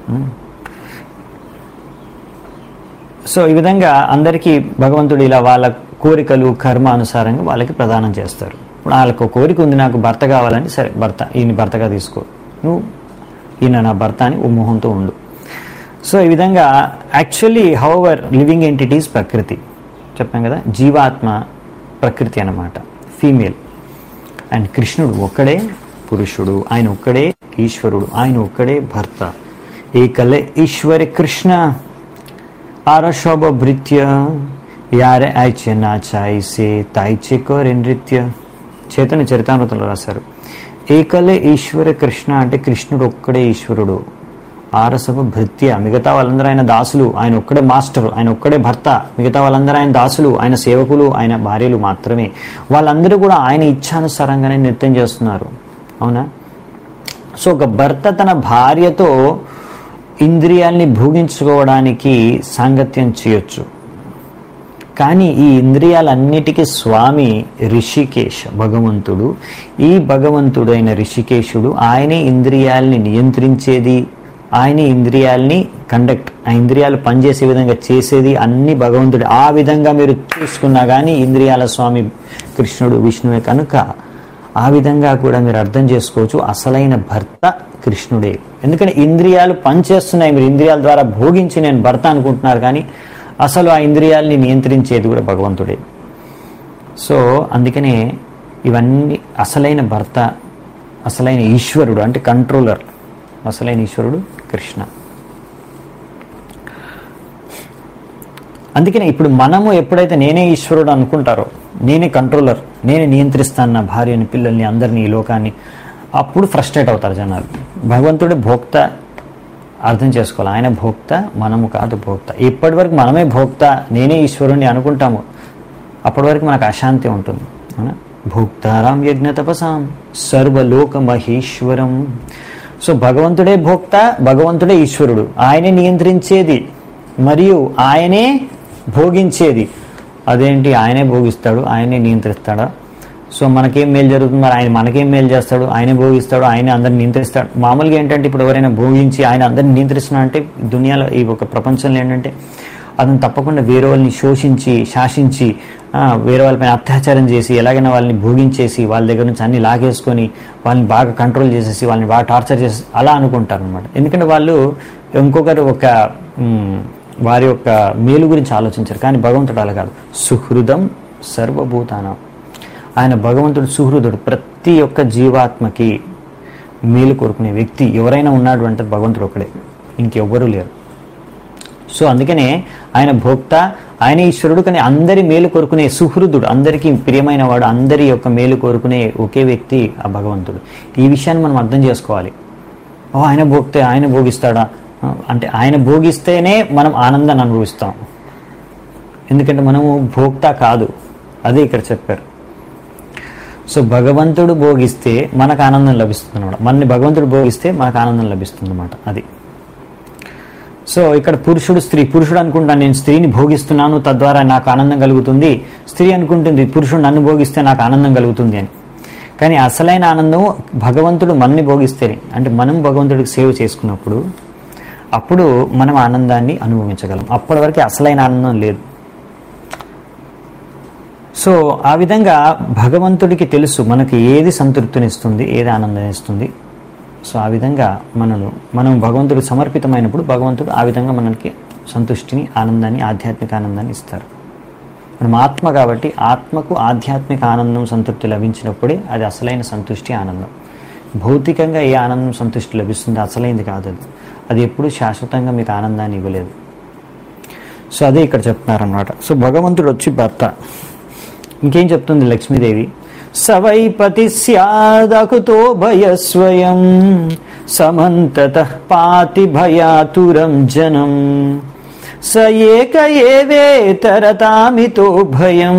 సో ఈ విధంగా అందరికీ భగవంతుడు ఇలా వాళ్ళ కోరికలు కర్మ అనుసారంగా వాళ్ళకి ప్రదానం చేస్తారు. ఇప్పుడు వాళ్ళకు కోరిక ఉంది, నాకు భర్త కావాలని, సరే భర్త ఈయన భర్తగా తీసుకో, నువ్వు ఈయన నా భర్త అని ఓ మొహంతో ఉండు. సో ఈ విధంగా యాక్చువల్లీ హౌఎవర్ లివింగ్ ఎంటిటీస్ ప్రకృతి చెప్పాం కదా, జీవాత్మ ప్రకృతి అన్నమాట, ఫీమేల్. అండ్ కృష్ణుడు ఒక్కడే పురుషుడు, ఆయన ఒక్కడే ఈశ్వరుడు, ఆయన ఒక్కడే భర్త. ఏకలే ఈశ్వర కృష్ణ ఆరశోభ భృత్య యారే ఐచే నాచాయిసే తాయిచే కోరే నృత్య. చైతన్య చరితామృతంలో రాశారు. ఏకలే ఈశ్వర కృష్ణ అంటే కృష్ణుడు ఒక్కడే ఈశ్వరుడు, ఆరసభ భృత్య మిగతా వాళ్ళందరూ ఆయన దాసులు, ఆయన ఒక్కడే మాస్టర్, ఆయన ఒక్కడే భర్త, మిగతా వాళ్ళందరూ ఆయన దాసులు, ఆయన సేవకులు, ఆయన భార్యలు మాత్రమే. వాళ్ళందరూ కూడా ఆయన ఇచ్ఛానుసారంగానే నృత్యం చేస్తున్నారు, అవునా? సో ఒక భర్త తన భార్యతో ఇంద్రియాల్ని భోగించుకోవడానికి సాంగత్యం చేయొచ్చు, కానీ ఈ ఇంద్రియాలన్నిటికీ స్వామి రిషికేశ్ భగవంతుడు. ఈ భగవంతుడు అయిన రిషికేశుడు ఆయనే ఇంద్రియాలని నియంత్రించేది, ఆయనే ఇంద్రియాలని కండక్ట్, ఆ ఇంద్రియాలు పనిచేసే విధంగా చేసేది అన్ని భగవంతుడు. ఆ విధంగా మీరు చూసుకున్నా కానీ ఇంద్రియాల స్వామి కృష్ణుడు విష్ణువే కనుక ఆ విధంగా కూడా మీరు అర్థం చేసుకోవచ్చు అసలైన భర్త కృష్ణుడే. ఎందుకంటే ఇంద్రియాలు పనిచేస్తున్నాయి, మీరు ఇంద్రియాల ద్వారా భోగించి నేను భర్త అనుకుంటున్నారు, కానీ అసలు ఆ ఇంద్రియాలని నియంత్రించేది కూడా భగవంతుడే. సో అందుకనే ఇవన్నీ అసలైన భర్త, అసలైన ఈశ్వరుడు అంటే కంట్రోలర్, అసలైన ఈశ్వరుడు కృష్ణ. అందుకనే ఇప్పుడు మనము ఎప్పుడైతే నేనే ఈశ్వరుడు అనుకుంటారో, నేనే కంట్రోలర్, నేనే నియంత్రిస్తాను నా భార్యని, పిల్లల్ని, అందరినీ, ఈ లోకాన్ని, అప్పుడు ఫ్రస్ట్రేట్ అవుతారు జనాలు. భగవంతుడే భోక్త అర్థం చేసుకోవాలి, ఆయన భోక్త, మనము కాదు భోక్త. ఇప్పటి వరకు మనమే భోక్త, నేనే ఈశ్వరుణ్ణి అనుకుంటాము, అప్పటి వరకు మనకు అశాంతి ఉంటుంది. అవునా? భోక్తారాం యజ్ఞ తపసాం సర్వలోక మహేశ్వరం. సో భగవంతుడే భోక్త, భగవంతుడే ఈశ్వరుడు, ఆయనే నియంత్రించేది మరియు ఆయనే భోగించేది. అదేంటి ఆయనే భోగిస్తాడు ఆయనే నియంత్రిస్తాడా? సో మనకేం మేలు జరుగుతుంది, మరి ఆయన మనకేం మేలు చేస్తాడు, ఆయనే భోగిస్తాడు, ఆయన అందరిని నియంత్రిస్తాడు. మామూలుగా ఏంటంటే ఇప్పుడు ఎవరైనా భోగించి ఆయన అందరిని నియంత్రిస్తున్నా అంటే దునియాలో ఈ ఒక ప్రపంచంలో ఏంటంటే అతను తప్పకుండా వేరే వాళ్ళని శోషించి శాసించి వేరే వాళ్ళపైన అత్యాచారం చేసి ఎలాగైనా వాళ్ళని భోగించేసి వాళ్ళ దగ్గర నుంచి అన్ని లాగేసుకొని వాళ్ళని బాగా కంట్రోల్ చేసేసి వాళ్ళని బాగా టార్చర్ చేసి అలా అనుకుంటారు అనమాట. ఎందుకంటే వాళ్ళు ఇంకొకరు ఒక వారి యొక్క మేలు గురించి ఆలోచించారు. కానీ భగవంతుడు అలా కాదు. సుహృదం సర్వభూతానం. ఆయన భగవంతుడు సుహృదుడు. ప్రతి ఒక్క జీవాత్మకి మేలు కోరుకునే వ్యక్తి ఎవరైనా ఉన్నాడు అంటే భగవంతుడు ఒకడే, ఇంకెవ్వరూ లేరు. సో అందుకనే ఆయన భోక్త, ఆయన ఈశ్వరుడు. కానీ అందరి మేలు కోరుకునే సుహృదుడు, అందరికీ ప్రియమైన వాడు, అందరి యొక్క మేలు కోరుకునే ఒకే వ్యక్తి ఆ భగవంతుడు. ఈ విషయాన్ని మనం అర్థం చేసుకోవాలి. ఓ ఆయన భోక్తే, ఆయన భోగిస్తాడా అంటే ఆయన భోగిస్తేనే మనం ఆనందాన్ని అనుభవిస్తాం. ఎందుకంటే మనము భోక్త కాదు, అదే ఇక్కడ చెప్పారు. సో భగవంతుడు భోగిస్తే మనకు ఆనందం లభిస్తుంది అనమాట. మనని భగవంతుడు భోగిస్తే మనకు ఆనందం లభిస్తుంది అనమాట. అది సో ఇక్కడ పురుషుడు స్త్రీ, పురుషుడు అనుకుంటాను నేను స్త్రీని భోగిస్తున్నాను తద్వారా నాకు ఆనందం కలుగుతుంది, స్త్రీ అనుకుంటుంది పురుషుడు నన్ను భోగిస్తే నాకు ఆనందం కలుగుతుంది అని. కానీ అసలైన ఆనందం భగవంతుడు మనని భోగిస్తేనే, అంటే మనం భగవంతుడికి సేవ చేసుకున్నప్పుడు అప్పుడు మనం ఆనందాన్ని అనుభవించగలం. అప్పటి వరకు అసలైన ఆనందం లేదు. సో ఆ విధంగా భగవంతుడికి తెలుసు మనకి ఏది సంతృప్తినిస్తుంది, ఏది ఆనందాన్ని ఇస్తుంది. సో ఆ విధంగా మనను మనం భగవంతుడికి సమర్పితమైనప్పుడు భగవంతుడు ఆ విధంగా మనకి సంతుష్టిని, ఆనందాన్ని, ఆధ్యాత్మిక ఆనందాన్ని ఇస్తారు. మనం ఆత్మ కాబట్టి ఆత్మకు ఆధ్యాత్మిక ఆనందం, సంతృప్తి లభించినప్పుడే అది అసలైన సంతుష్టి, ఆనందం. భౌతికంగా ఏ ఆనందం, సంతుష్టి లభిస్తుందో అసలైంది కాదు అది. అది ఎప్పుడు శాశ్వతంగా మీకు ఆనందాన్ని ఇవ్వలేదు. సో అదే ఇక్కడ చెప్తున్నారన్నమాట. సో భగవంతుడు వచ్చి భర్త. ఇంకేం చెప్తుంది లక్ష్మీదేవి? సవైపతి స్యాదకుతో భయస్వయం సమంతత పాతి భయాతురం జనం స ఏక ఏవేతరతామితో భయం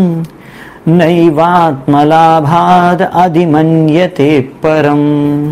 నైవాత్మలాభాద్ అధిమన్యతే పరం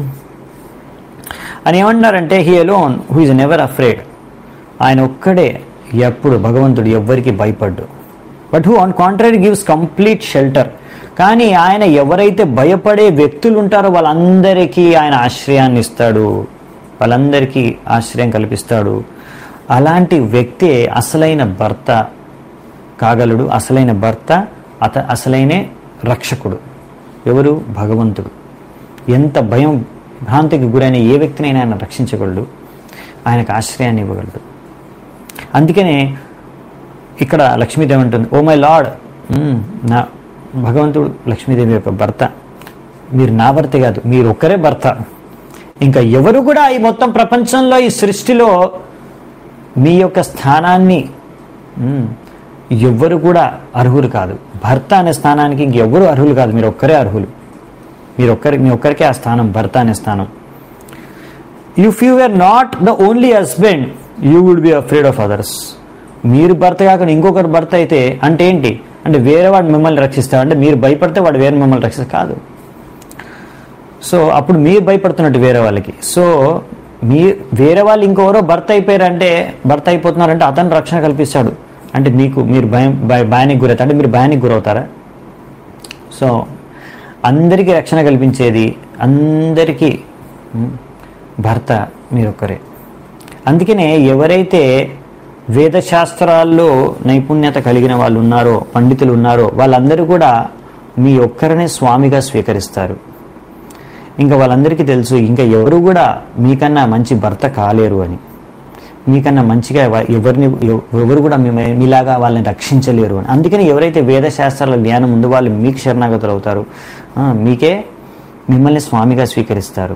అని ఏమన్నారంటే, he alone who is never afraid. ఆయన ఒక్కడే ఎప్పుడు భగవంతుడు ఎవ్వరికి భయపడ్డు. But who on contrary gives complete shelter. కానీ ఆయన ఎవరైతే భయపడే వ్యక్తులు ఉంటారో వాళ్ళందరికీ ఆయన ఆశ్రయాన్ని ఇస్తాడు, వాళ్ళందరికీ ఆశ్రయం కల్పిస్తాడు. అలాంటి వ్యక్తే అసలైన భర్త కాగలడు. అసలైన భర్త, అత అసలైన రక్షకుడు ఎవరు? భగవంతుడు. ఎంత భయం భ్రాంతికి గురైన ఏ వ్యక్తినైనా ఆయన రక్షించగలడు, ఆయనకు ఆశ్రయాన్ని ఇవ్వగలడు. అందుకనే ఇక్కడ లక్ష్మీదేవి అంటుంది, ఓ మై లార్డ్, నా భగవంతుడు లక్ష్మీదేవి యొక్క భర్త. మీరు నా భర్త కాదు, మీరు ఒక్కరే భర్త. ఇంకా ఎవరు కూడా ఈ మొత్తం ప్రపంచంలో, ఈ సృష్టిలో మీ యొక్క స్థానాన్ని ఎవ్వరు కూడా అర్హులు కాదు. భర్త అనే స్థానానికి ఇంకెవ్వరు అర్హులు కాదు, మీరు ఒక్కరే అర్హులు. మీరు ఒక్కరి మీ ఒక్కరికే ఆ స్థానం, భర్త అనే స్థానం. If you are not the only husband you would be afraid of others. మీరు భర్త కాకుండా ఇంకొకరు భర్త అయితే అంటే ఏంటి అంటే వేరే వాడు మిమ్మల్ని రక్షిస్తాడు అంటే మీరు భయపడితే వాడు వేరే మిమ్మల్ని రక్షిస్తాడు కాదు. సో అప్పుడు మీరు భయపడుతున్నట్టు వేరే వాళ్ళకి. సో మీ వేరే వాళ్ళు ఇంకెవరో భర్త అయిపోయారంటే, భర్త అయిపోతున్నారంటే అతను రక్షణ కల్పిస్తాడు. అంటే మీకు మీరు భయం భయానికి గురవుతారు అంటే మీరు భయానికి గురవుతారా? సో అందరికీ రక్షణ కల్పించేది, అందరికీ భర్త మీరొక్కరే. అందుకనే ఎవరైతే వేదశాస్త్రాల్లో నైపుణ్యత కలిగిన వాళ్ళు ఉన్నారో, పండితులు ఉన్నారో, వాళ్ళందరూ కూడా మీ ఒక్కరినే స్వామిగా స్వీకరిస్తారు. ఇంకా వాళ్ళందరికీ తెలుసు ఇంకా ఎవరు కూడా మీకన్నా మంచి భర్త కాలేరు అని, మీకన్నా మంచిగా ఎవరిని ఎవరు కూడా మీలాగా వాళ్ళని రక్షించలేరు అని. అందుకని ఎవరైతే వేదశాస్త్రాల జ్ఞానం ఉందో వాళ్ళు మీకు శరణాగతులు అవుతారు, మీకే మిమ్మల్ని స్వామిగా స్వీకరిస్తారు.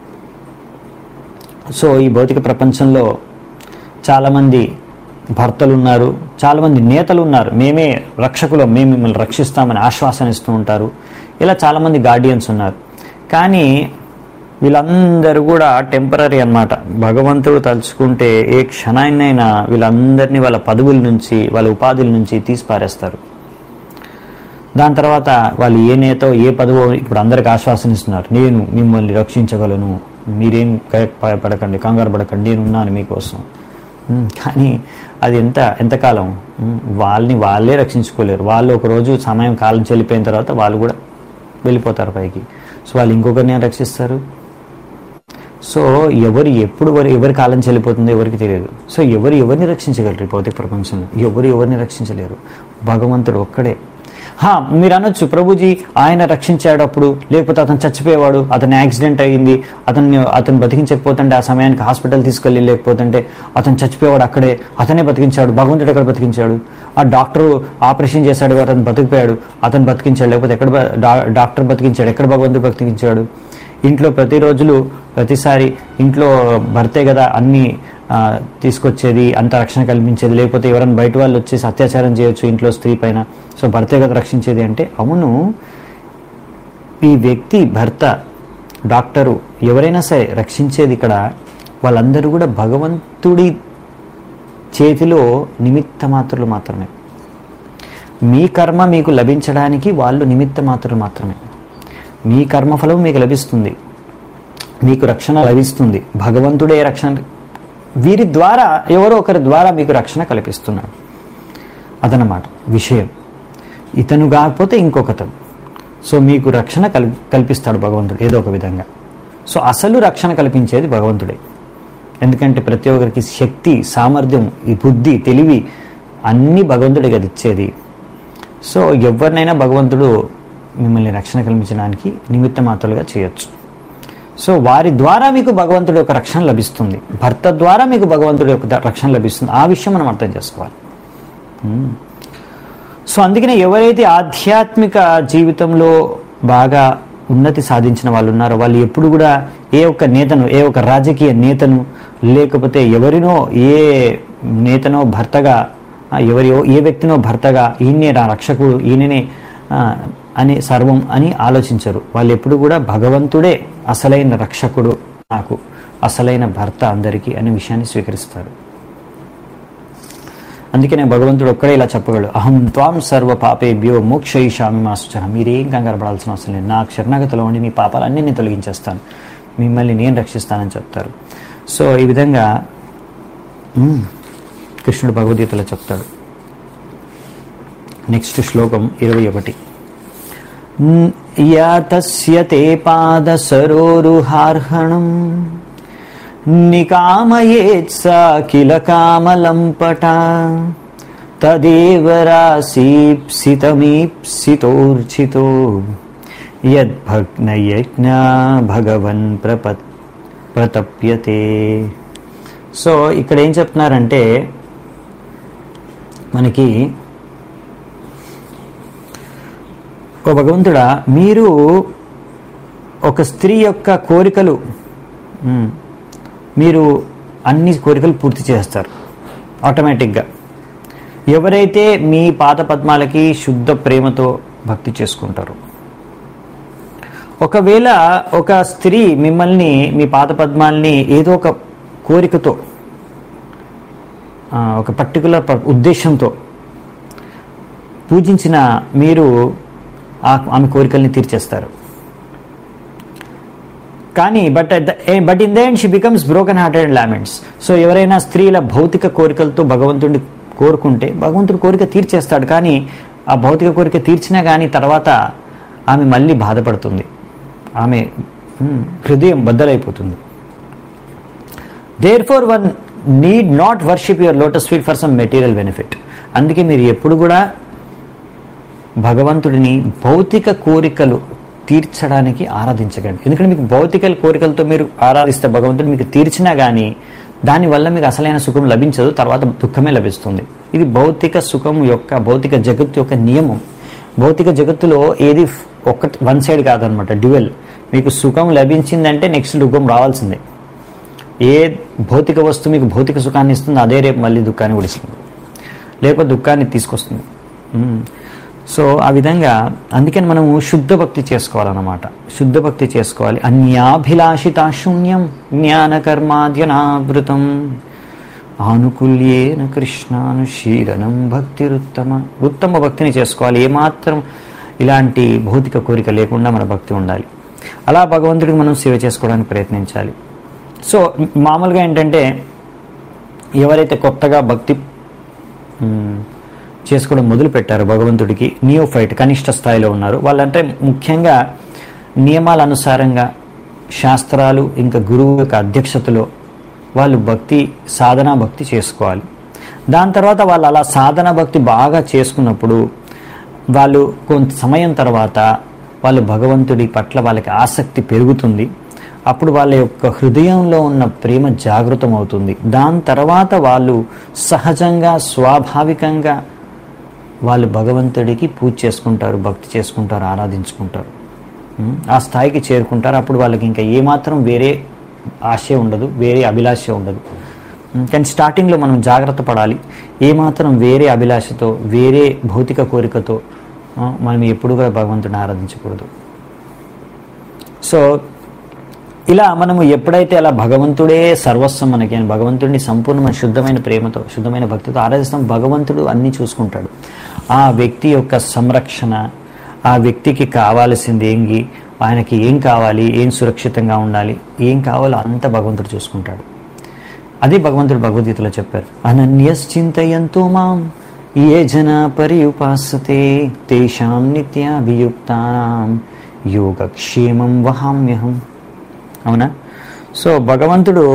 సో ఈ భౌతిక ప్రపంచంలో చాలామంది భర్తలు ఉన్నారు, చాలామంది నేతలు ఉన్నారు, మేమే రక్షకులు, మేము మిమ్మల్ని రక్షిస్తామని ఆశ్వాసన ఇస్తూ ఉంటారు. ఇలా చాలామంది గార్డియన్స్ ఉన్నారు. కానీ వీళ్ళందరూ కూడా టెంపరీ అన్నమాట. భగవంతుడు తలుచుకుంటే ఏ క్షణాన్నైనా వీళ్ళందరినీ వాళ్ళ పదవుల నుంచి, వాళ్ళ ఉపాధుల నుంచి తీసి పారేస్తారు. దాని తర్వాత వాళ్ళు ఏ నేతో ఏ పదవో ఇప్పుడు అందరికి ఆశ్వాసన ఇస్తున్నారు, నేను మిమ్మల్ని రక్షించగలను, మీరేం భయపడకండి, కంగారు పడకండి, నేను ఉన్నాను మీకోసం. కానీ అది ఎంత ఎంతకాలం? వాళ్ళని వాళ్ళే రక్షించుకోలేరు. వాళ్ళు ఒకరోజు సమయం కాలం చెల్లిపోయిన తర్వాత వాళ్ళు కూడా వెళ్ళిపోతారు పైకి. సో వాళ్ళు ఇంకొకరిని రక్షిస్తారు. సో ఎవరు ఎప్పుడు ఎవరి కాలం చెల్లిపోతుందో ఎవరికి తెలియదు. సో ఎవరు ఎవరిని రక్షించగలరు? భౌతిక ప్రపంచంలో ఎవరు ఎవరిని రక్షించలేరు, భగవంతుడు ఒక్కడే. హా మీరు అనొచ్చు, ప్రభుజీ ఆయన రక్షించాడు అప్పుడు, లేకపోతే అతను చచ్చిపోయేవాడు, అతను యాక్సిడెంట్ అయ్యింది, అతన్ని అతను బతికించకపోతుంటే ఆ సమయానికి హాస్పిటల్ తీసుకెళ్ళి, లేకపోతుంటే అతను చచ్చిపోయేవాడు అక్కడే, అతనే బతికించాడు, భగవంతుడు ఎక్కడ బతికించాడు? ఆ డాక్టర్ ఆపరేషన్ చేశాడు, అతను బతికిపోయాడు, అతను బతికించాడు, లేకపోతే ఎక్కడ డాక్టర్ బతికించాడు, ఎక్కడ భగవంతుడు బతికించాడు? ఇంట్లో ప్రతిరోజులు ప్రతిసారి ఇంట్లో భర్తే కదా అన్ని తీసుకొచ్చేది, అంత రక్షణ కల్పించేది, లేకపోతే ఎవరైనా బయట వాళ్ళు వచ్చేసి అత్యాచారం చేయొచ్చు ఇంట్లో స్త్రీ పైన, సో భర్తే కదా రక్షించేది అంటే అవును. ఈ వ్యక్తి భర్త, డాక్టరు, ఎవరైనా సరే రక్షించేది ఇక్కడ వాళ్ళందరూ కూడా భగవంతుడి చేతిలో నిమిత్త మాత్రులు మాత్రమే. మీ కర్మ మీకు లభించడానికి వాళ్ళు నిమిత్త మాత్రులు మాత్రమే. మీ కర్మఫలం మీకు లభిస్తుంది, మీకు రక్షణ లభిస్తుంది, భగవంతుడే రక్షణ, వీరి ద్వారా ఎవరో ఒకరి ద్వారా మీకు రక్షణ కల్పిస్తున్నాడు. అదనమాట విషయం. ఇతను కాకపోతే ఇంకొకతను. సో మీకు రక్షణ కల్ కల్పిస్తాడు భగవంతుడు ఏదో ఒక విధంగా. సో అసలు రక్షణ కల్పించేది భగవంతుడే. ఎందుకంటే ప్రతి ఒక్కరికి శక్తి, సామర్థ్యం, ఈ బుద్ధి, తెలివి అన్నీ భగవంతుడే కదా ఇచ్చేది. సో ఎవరినైనా భగవంతుడు మిమ్మల్ని రక్షణ కల్పించడానికి నిమిత్త మాత్రలుగా చేయొచ్చు. సో వారి ద్వారా మీకు భగవంతుడి యొక్క రక్షణ లభిస్తుంది, భర్త ద్వారా మీకు భగవంతుడి యొక్క రక్షణ లభిస్తుంది. ఆ విషయం మనం అర్థం చేసుకోవాలి. సో అందుకనే ఎవరైతే ఆధ్యాత్మిక జీవితంలో బాగా ఉన్నతి సాధించిన వాళ్ళు ఉన్నారో వాళ్ళు ఎప్పుడు కూడా ఏ ఒక్క నేతను, ఏ ఒక్క రాజకీయ నేతను, లేకపోతే ఎవరినో ఏ నేతనో భర్తగా, ఎవరియో ఏ వ్యక్తినో భర్తగా, ఈయనే నా రక్షకుడు, ఈయననే అని సర్వం అని ఆలోచించరు. వాళ్ళు ఎప్పుడు కూడా భగవంతుడే అసలైన రక్షకుడు, నాకు అసలైన భర్త అందరికీ అనే విషయాన్ని స్వీకరిస్తారు. అందుకనే భగవంతుడు ఒక్కడే ఇలా చెప్పగలడు, అహం త్వాం సర్వ పాపేభ్యో మోక్షయిషామి మాస్టర్. మీరేం కంగారు పడాల్సిన అవసరం లేదు, నాకు శరణాగతిలో ఉండి మీ పాపాలన్నీ నేను తొలగించేస్తాను, మిమ్మల్ని నేను రక్షిస్తానని చెప్తారు. సో ఈ విధంగా కృష్ణుడు భగవద్గీతలో చెప్తాడు. నెక్స్ట్ శ్లోకం ఇరవై ఒకటి. యతస్య తే పాద సరోరుహార్హణం నికామయేత్ స కిల కామలంపట తదేవ రాసీప్సితమీప్సితోర్చితో యద్భగ్నయజ్ఞ భగవన్ ప్రపత్ ప్రతప్యతే. సో ఇక్కడ ఏం చెప్తున్నారంటే మనకి, ఓ భగవంతుడా, మీరు ఒక స్త్రీ యొక్క కోరికలు, మీరు అన్ని కోరికలు పూర్తి చేస్తారు ఆటోమేటిక్గా. ఎవరైతే మీ పాద పద్మాలకి శుద్ధ ప్రేమతో భక్తి చేసుకుంటారో, ఒకవేళ ఒక స్త్రీ మిమ్మల్ని, మీ పాద పద్మాల్ని ఏదో ఒక కోరికతో, ఒక పర్టికులర్ ఉద్దేశంతో పూజించిన మీరు ఆమె కోరికల్ని తీర్చేస్తారు. కానీ but but in the end she becomes broken hearted and laments. So ఎవరైనా స్త్రీల భౌతిక కోరికలతో భగవంతుడిని కోరుకుంటే భగవంతుడు కోరిక తీర్చేస్తాడు, కానీ ఆ భౌతిక కోరిక తీర్చినా కానీ తర్వాత ఆమె మళ్ళీ బాధపడుతుంది, ఆమె హృదయం బద్దలైపోతుంది. Therefore one need not worship your lotus feet for some material benefit. అందుకే మీరు ఎప్పుడు కూడా భగవంతుడిని భౌతిక కోరికలు తీర్చడానికి ఆరాధించకండి. ఎందుకంటే మీకు భౌతిక కోరికలతో మీరు ఆరాధిస్తే భగవంతుడు మీకు తీర్చినా కానీ దానివల్ల మీకు అసలైన సుఖం లభించదు, తర్వాత దుఃఖమే లభిస్తుంది. ఇది భౌతిక సుఖం యొక్క, భౌతిక జగత్తు యొక్క నియమం. భౌతిక జగత్తులో ఏది ఒక వన్ సైడ్ కాదనమాట, డ్యువల్. మీకు సుఖం లభించిందంటే నెక్స్ట్ దుఃఖం రావాల్సిందే. ఏ భౌతిక వస్తువు మీకు భౌతిక సుఖాన్ని ఇస్తుంది, అదే రేపు మళ్ళీ దుఃఖాన్ని ఉడిస్తుంది, లేకపోతే దుఃఖాన్ని తీసుకొస్తుంది. సో ఆ విధంగా అందుకని మనము శుద్ధ భక్తి చేసుకోవాలన్నమాట. శుద్ధ భక్తి చేసుకోవాలి. అన్యాభిలాషిత శూన్యం జ్ఞానకర్మాద్యనావృతం ఆనుకూల్యేన కృష్ణానుశీలనం భక్తిరుత్తమ. ఉత్తమ భక్తిని చేసుకోవాలి. ఏమాత్రం ఇలాంటి భౌతిక కోరిక లేకుండా మన భక్తి ఉండాలి. అలా భగవంతుడికి మనం సేవ చేసుకోవడానికి ప్రయత్నించాలి. సో మామూలుగా ఏంటంటే ఎవరైతే కొత్తగా భక్తి చేసుకోవడం మొదలు పెట్టారు భగవంతుడికి, నియోఫైట్ కనిష్ట స్థాయిలో ఉన్నారు వాళ్ళంటే ముఖ్యంగా నియమాల అనుసారంగా శాస్త్రాలు ఇంకా గురువు యొక్క అధ్యక్షతలో వాళ్ళు భక్తి సాధనా భక్తి చేసుకోవాలి. దాని తర్వాత వాళ్ళు అలా సాధనా భక్తి బాగా చేసుకున్నప్పుడు వాళ్ళు కొంత సమయం తర్వాత వాళ్ళు భగవంతుడి పట్ల వాళ్ళకి ఆసక్తి పెరుగుతుంది. అప్పుడు వాళ్ళ యొక్క హృదయంలో ఉన్న ప్రేమ జాగృతం అవుతుంది. దాని తర్వాత వాళ్ళు సహజంగా స్వాభావికంగా వాళ్ళు భగవంతుడికి పూజ చేసుకుంటారు, భక్తి చేసుకుంటారు, ఆరాధించుకుంటారు, ఆ స్థాయికి చేరుకుంటారు. అప్పుడు వాళ్ళకి ఇంకా ఏమాత్రం వేరే ఆశ ఉండదు, వేరే అభిలాష ఉండదు. కానీ స్టార్టింగ్లో మనం జాగ్రత్త పడాలి. ఏమాత్రం వేరే అభిలాషతో వేరే భౌతిక కోరికతో మనం ఎప్పుడు కూడా భగవంతుడిని ఆరాధించకూడదు. సో ఇలా మనము ఎప్పుడైతే అలా భగవంతుడే సర్వస్వం మనకి అని భగవంతుడిని సంపూర్ణమైన శుద్ధమైన ప్రేమతో శుద్ధమైన భక్తితో ఆరాధిస్తాం, భగవంతుడు అన్నీ చూసుకుంటాడు. ఆ వ్యక్తి యొక్క సంరక్షణ, ఆ వ్యక్తికి కావాల్సింది ఏంటి, ఆయనకి ఏం కావాలి, ఏం సురక్షితంగా ఉండాలి, ఏం కావాలో అంత భగవంతుడు చూసుకుంటాడు. అదే భగవంతుడు భగవద్గీతలో చెప్పారు, అనన్యశ్చింతయంతో మాం ఏ జన పర్యుపాసతే తేషాం నిత్యాభియుక్తానాం యోగక్షేమం వహామ్యహం. అవునా? సో భగవంతుడు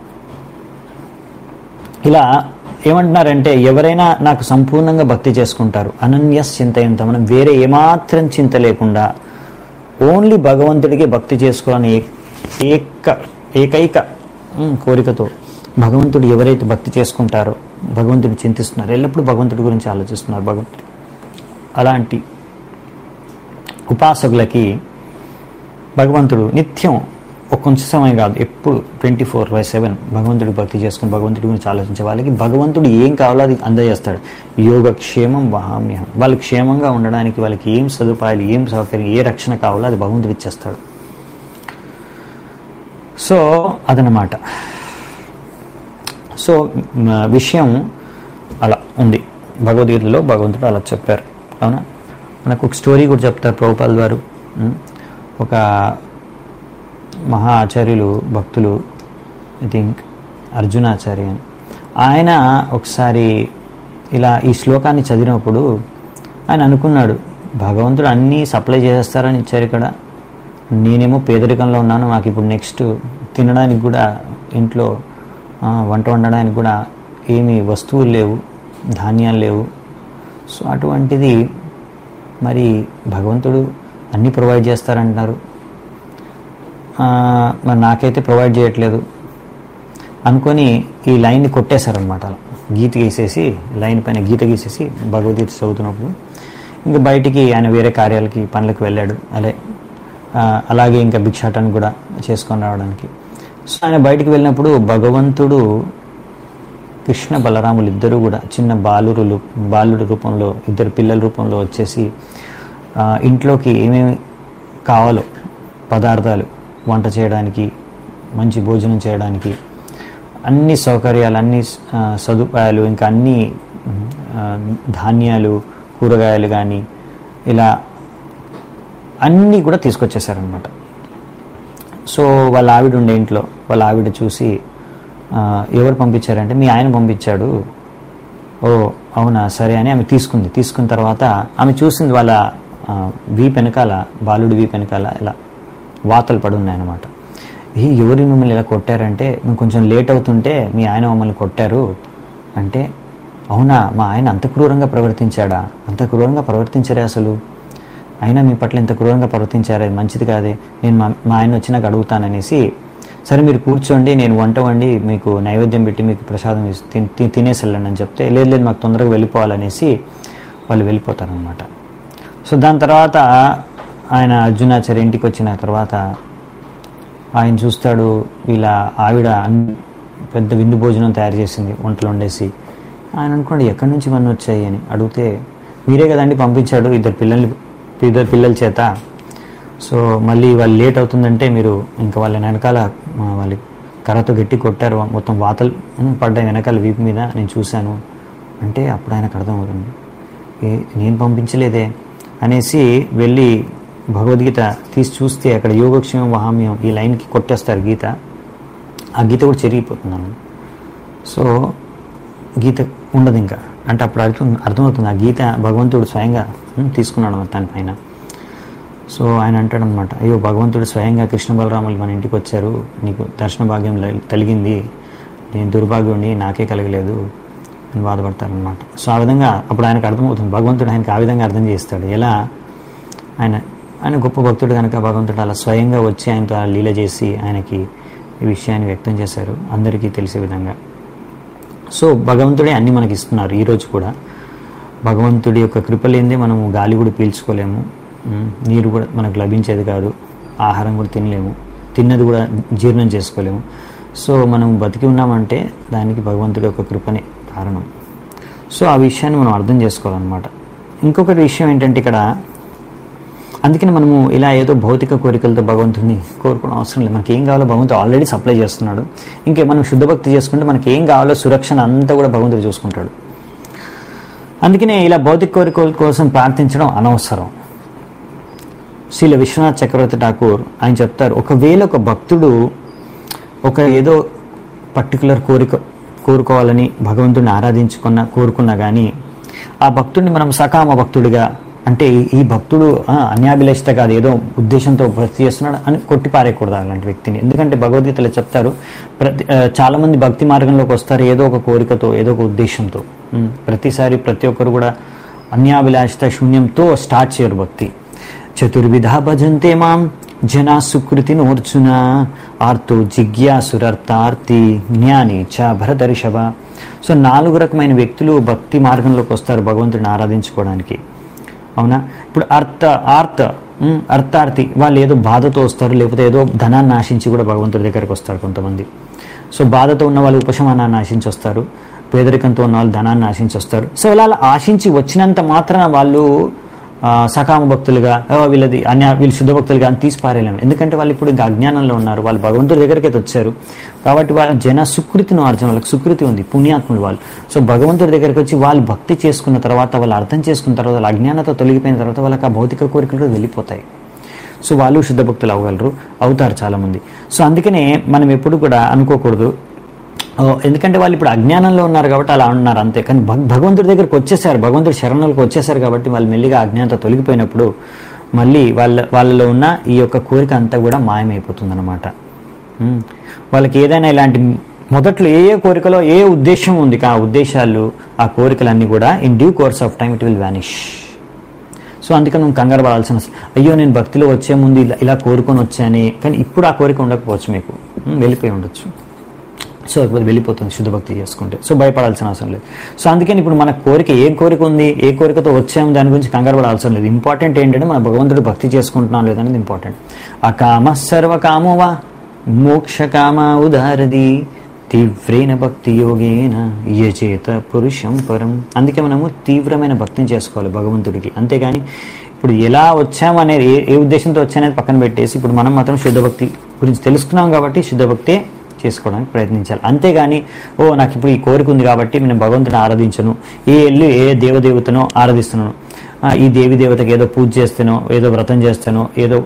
ఇలా ఏమంటున్నారంటే ఎవరైనా నాకు సంపూర్ణంగా భక్తి చేసుకుంటారు, అనన్యస్ చింతయంతో, మనం వేరే ఏమాత్రం చింత లేకుండా ఓన్లీ భగవంతుడికి భక్తి చేసుకోవాలని ఏక ఏకైక కోరికతో భగవంతుడు ఎవరైతే భక్తి చేసుకుంటారో, భగవంతుడు చింతిస్తున్నారు, ఎల్లప్పుడూ భగవంతుడి గురించి ఆలోచిస్తున్నారు, భగవంతుడు అలాంటి ఉపాసకులకి భగవంతుడు నిత్యం ఒక కొంచెం సమయం కాదు, ఎప్పుడు ట్వంటీ ఫోర్ బై సెవెన్ భగవంతుడి భక్తి చేసుకుని భగవంతుడి గురించి ఆలోచించే వాళ్ళకి భగవంతుడు ఏం కావాలో అది అందజేస్తాడు. యోగక్షేమం వహామ్యహం. వాళ్ళు క్షేమంగా ఉండడానికి వాళ్ళకి ఏం సదుపాయాలు, ఏం సౌకర్యం, ఏ రక్షణ కావాలో అది భగవంతుడు ఇచ్చేస్తాడు. సో అదనమాట. సో విషయం అలా ఉంది భగవద్గీతలో, భగవంతుడు అలా చెప్పారు. అవునా? మనకు ఒక స్టోరీ కూడా చెప్తారు ప్రభుపాల్ వారు. ఒక మహా ఆచార్యులు భక్తులు, ఐ థింక్ అర్జునాచార్య అని, ఆయన ఒకసారి ఇలా ఈ శ్లోకాన్ని చదివినప్పుడు ఆయన అనుకున్నాడు, భగవంతుడు అన్నీ సప్లై చేసేస్తారని ఇచ్చారు ఇక్కడ, నేనేమో పేదరికంలో ఉన్నాను, నాకు ఇప్పుడు నెక్స్ట్ తినడానికి కూడా ఇంట్లో వంట వండడానికి కూడా ఏమీ వస్తువులు లేవు, ధాన్యాలు లేవు. సో అటువంటిది మరి భగవంతుడు అన్నీ ప్రొవైడ్ చేస్తారంటున్నారు, మరి నాకైతే ప్రొవైడ్ చేయట్లేదు అనుకొని ఈ లైన్ని కొట్టేశారనమాట. అలా గీత గీసేసి లైన్ పైన గీత గీసేసి భగవద్గీత చదువుతున్నప్పుడు ఇంకా బయటికి ఆయన వేరే కార్యాలకి పనులకు వెళ్ళాడు. అదే అలాగే ఇంకా భిక్షాటన కూడా చేసుకొని రావడానికి. సో ఆయన బయటికి వెళ్ళినప్పుడు భగవంతుడు కృష్ణ బలరాములు ఇద్దరు కూడా చిన్న బాలురులు బాలుడి రూపంలో ఇద్దరు పిల్లల రూపంలో వచ్చేసి ఇంట్లోకి ఏమేమి కావాలో పదార్థాలు వంట చేయడానికి, మంచి భోజనం చేయడానికి అన్ని సౌకర్యాలు, అన్ని సదుపాయాలు, ఇంకా అన్ని ధాన్యాలు, కూరగాయలు కానీ ఇలా అన్నీ కూడా తీసుకొచ్చేసారనమాట. సో వాళ్ళ ఆవిడ ఉండే ఇంట్లో వాళ్ళ ఆవిడ చూసి, ఎవరు పంపించారంటే మీ ఆయన పంపించాడు. ఓ అవునా, సరే అని ఆమె తీసుకుంది. తీసుకున్న తర్వాత ఆమె చూసింది వాళ్ళ వీపు వెనకాల, బాలుడి వీపు వెనకాల ఇలా వాతలు పడి ఉన్నాయన్నమాట. ఈ ఎవరి మిమ్మల్ని ఇలా కొట్టారంటే, మేము కొంచెం లేట్ అవుతుంటే మీ ఆయన మమ్మల్ని కొట్టారు అంటే, అవునా, మా ఆయన అంత క్రూరంగా ప్రవర్తించాడా? అంత క్రూరంగా ప్రవర్తించారే అసలు, అయినా మీ పట్ల ఇంత క్రూరంగా ప్రవర్తించారే, మంచిది కాదే, నేను మా మా ఆయన వచ్చినాక అడుగుతాననేసి, సరే మీరు కూర్చోండి, నేను వంట వండి మీకు నైవేద్యం పెట్టి మీకు ప్రసాదం తిని తినేసి వెళ్ళండి అని చెప్తే, లేదు లేదు మాకు తొందరగా వెళ్ళిపోవాలనేసి వాళ్ళు వెళ్ళిపోతారనమాట. సో దాని తర్వాత ఆయన అర్జునాచార్య ఇంటికి వచ్చిన తర్వాత ఆయన చూస్తాడు, వీళ్ళ ఆవిడ పెద్ద విందు భోజనం తయారు చేసింది, వంటలు వండేసి. ఆయన అనుకోండి ఎక్కడి నుంచి ఇవన్నీ వచ్చాయి అని అడిగితే, మీరే కదండి పంపించాడు ఇద్దరు పిల్లల్ని ఇద్దరు పిల్లల చేత, సో మళ్ళీ వాళ్ళు లేట్ అవుతుందంటే మీరు ఇంకా వాళ్ళ వెనకాల వాళ్ళ కర్రతో గట్టి కొట్టారు, మొత్తం వాతలు పడ్డాయి వెనకాల వీపు మీద, నేను చూశాను అంటే అప్పుడు ఆయనకు అర్థమవుతుంది, ఏ నేను పంపించలేదే అనేసి వెళ్ళి భగవద్గీత తీసి చూస్తే అక్కడ యోగక్షేమం వహామ్యం ఈ లైన్కి కొట్టేస్తారు గీత. ఆ గీత కూడా చెరిగిపోతున్నాను. సో గీత ఉండదు ఇంకా అంటే అప్పుడు అర్థం అర్థమవుతుంది ఆ గీత భగవంతుడు స్వయంగా తీసుకున్నాడు మొత్తాన్ని పైన. సో ఆయన అంటాడు అనమాట, అయ్యో భగవంతుడు స్వయంగా కృష్ణ బలరాములు మన ఇంటికి వచ్చారు, నీకు దర్శన భాగ్యం కలిగింది, నేను దుర్భాగ్యుడిని, నాకే కలగలేదు అని బాధపడతారనమాట. సో ఆ విధంగా అప్పుడు ఆయనకు అర్థమవుతుంది, భగవంతుడు ఆయనకు ఆ విధంగా అర్థం చేస్తాడు. ఎలా ఆయన ఆయన గొప్ప భక్తుడు కనుక భగవంతుడు అలా స్వయంగా వచ్చి ఆయనతో అలా లీల చేసి ఆయనకి ఈ విషయాన్ని వ్యక్తం చేశారు అందరికీ తెలిసే విధంగా. సో భగవంతుడే అన్నీ మనకి ఇస్తున్నారు. ఈరోజు కూడా భగవంతుడి యొక్క కృప లేనిదే మనము గాలి కూడా పీల్చుకోలేము, నీరు కూడా మనకు లభించేది కాదు, ఆహారం కూడా తినలేము, తిన్నది కూడా జీర్ణం చేసుకోలేము. సో మనం బతికి ఉన్నామంటే దానికి భగవంతుడి యొక్క కృపనే కారణం. సో ఆ విషయాన్ని మనం అర్థం చేసుకోవాలన్నమాట. ఇంకొకటి విషయం ఏంటంటే ఇక్కడ, అందుకని మనము ఇలా ఏదో భౌతిక కోరికలతో భగవంతుడిని కోరుకోవడం అవసరం లేదు. మనకి ఏం కావాలో భగవంతుడు ఆల్రెడీ సప్లై చేస్తున్నాడు. ఇంకే మనం శుద్ధ భక్తి చేసుకుంటే మనకి ఏం కావాలో సురక్షణ అంతా కూడా భగవంతుడు చూసుకుంటాడు. అందుకనే ఇలా భౌతిక కోరికల కోసం ప్రార్థించడం అనవసరం. శ్రీల విశ్వనాథ్ చక్రవర్తి ఠాకూర్ ఆయన చెప్తారు, ఒకవేళ ఒక భక్తుడు ఒక ఏదో పర్టికులర్ కోరిక కోరుకోవాలని భగవంతుడిని ఆరాధించుకున్న కోరుకున్నా కానీ ఆ భక్తుడిని మనం సకామ భక్తుడిగా, అంటే ఈ భక్తుడు అన్యాభిలషిత కాదు, ఏదో ఉద్దేశంతో భక్తి చేస్తున్నాడు అని కొట్టి పారేయకూడదు అలాంటి వ్యక్తిని. ఎందుకంటే భగవద్గీతలో చెప్తారు, ప్రతి చాలా మంది భక్తి మార్గంలోకి వస్తారు ఏదో ఒక కోరికతో, ఏదో ఒక ఉద్దేశంతో. ప్రతిసారి ప్రతి ఒక్కరు కూడా అన్యాభిలాషిత శూన్యంతో స్టార్ట్ చేయరు భక్తి. చతుర్విధ భజంతే మాం జనా సుకృతి నోర్చున ఆర్తో జిజ్ఞాసురర్థార్థి జ్ఞాని చ భరతర్షభ. సో నాలుగు రకమైన వ్యక్తులు భక్తి మార్గంలోకి వస్తారు భగవంతుడిని ఆరాధించుకోవడానికి. అవునా? ఇప్పుడు అర్థ ఆర్త అర్థార్థి వాళ్ళు ఏదో బాధతో వస్తారు, లేకపోతే ఏదో ధనాన్ని ఆశించి కూడా భగవంతుడి దగ్గరికి వస్తారు కొంతమంది. సో బాధతో ఉన్న వాళ్ళు ఉపశమనాన్ని ఆశించి వస్తారు, పేదరికంతో ఉన్న వాళ్ళు ధనాన్ని ఆశించి వస్తారు. సో ఇలా ఆశించి వచ్చినంత మాత్రాన వాళ్ళు సకామ భక్తులుగా, వీళ్ళది అన్య వీళ్ళు శుద్ధ భక్తులుగా అని తీసి పారేయలేము. ఎందుకంటే వాళ్ళు ఇప్పుడు ఇంకా అజ్ఞానంలో ఉన్నారు, వాళ్ళు భగవంతుడి దగ్గరికి అయితే వచ్చారు కాబట్టి వాళ్ళ జన సుకృతిని అర్జున, వాళ్ళకి సుకృతి ఉంది, పుణ్యాత్ములు వాళ్ళు. సో భగవంతుడి దగ్గరికి వచ్చి వాళ్ళు భక్తి చేసుకున్న తర్వాత, వాళ్ళు అర్థం చేసుకున్న తర్వాత, వాళ్ళ అజ్ఞానత తొలగిపోయిన తర్వాత వాళ్ళకి ఆ భౌతిక కోరికలు వెళ్ళిపోతాయి. సో వాళ్ళు శుద్ధ భక్తులు అవ్వగలరు, అవుతారు చాలామంది. సో అందుకనే మనం ఎప్పుడు కూడా అనుకోకూడదు, ఎందుకంటే వాళ్ళు ఇప్పుడు అజ్ఞానంలో ఉన్నారు కాబట్టి అలా ఉన్నారు అంతే. కానీ భగవంతుడి దగ్గరికి వచ్చేసారు, భగవంతుడి శరణులకు వచ్చేసారు కాబట్టి వాళ్ళు మెల్లిగా అజ్ఞానత తొలగిపోయినప్పుడు మళ్ళీ వాళ్ళ వాళ్ళలో ఉన్న ఈ యొక్క కోరిక అంతా కూడా మాయమైపోతుంది అనమాట. వాళ్ళకి ఏదైనా ఇలాంటి మొదట్లో ఏ ఏ కోరికలో ఏ ఉద్దేశం ఉంది, ఆ ఉద్దేశాలు ఆ కోరికలన్నీ కూడా in due course of time it will vanish. So అందుకని నువ్వు కంగారు పడాల్సిన, అయ్యో నేను భక్తిలో వచ్చే ముందు ఇలా ఇలా కోరుకొని వచ్చానే, కానీ ఇప్పుడు ఆ కోరిక ఉండకపోవచ్చు, మీకు వెళ్ళిపోయి ఉండొచ్చు. సో ఇప్పుడు వెళ్ళిపోతుంది శుద్ధ భక్తి చేసుకుంటే. సో భయపడాల్సిన అవసరం లేదు. సో అందుకని ఇప్పుడు మన కోరిక ఏ కోరిక ఉంది, ఏ కోరికతో వచ్చాము దాని గురించి కంగారు పడాల్సిన లేదు. ఇంపార్టెంట్ ఏంటంటే మన భగవంతుడు భక్తి చేసుకుంటున్నాం లేదనేది ఇంపార్టెంట్. అకామ సర్వకామోవా మోక్షకామ ఉదారది తీవ్రేణ భక్తి యోగేన యచేత పురుషం పరం. అందుకే మనము తీవ్రమైన భక్తిని చేసుకోవాలి భగవంతుడికి. అంతేగాని ఇప్పుడు ఎలా వచ్చామనేది, ఏ ఏ ఉద్దేశంతో వచ్చానేది పక్కన పెట్టేసి ఇప్పుడు మనం మాత్రం శుద్ధ భక్తి గురించి తెలుసుకున్నాం కాబట్టి శుద్ధ భక్తే చేసుకోవడానికి ప్రయత్నించాలి. అంతేగాని ఓ నాకు ఇప్పుడు ఈ కోరిక ఉంది కాబట్టి నేను భగవంతుని ఆరాధించను, ఏ ఎల్లు ఏ దేవదేవతనో ఆరాధిస్తున్నాను, ఈ దేవి దేవతకి ఏదో పూజ చేస్తానో, ఏదో వ్రతం చేస్తానో, ఏదో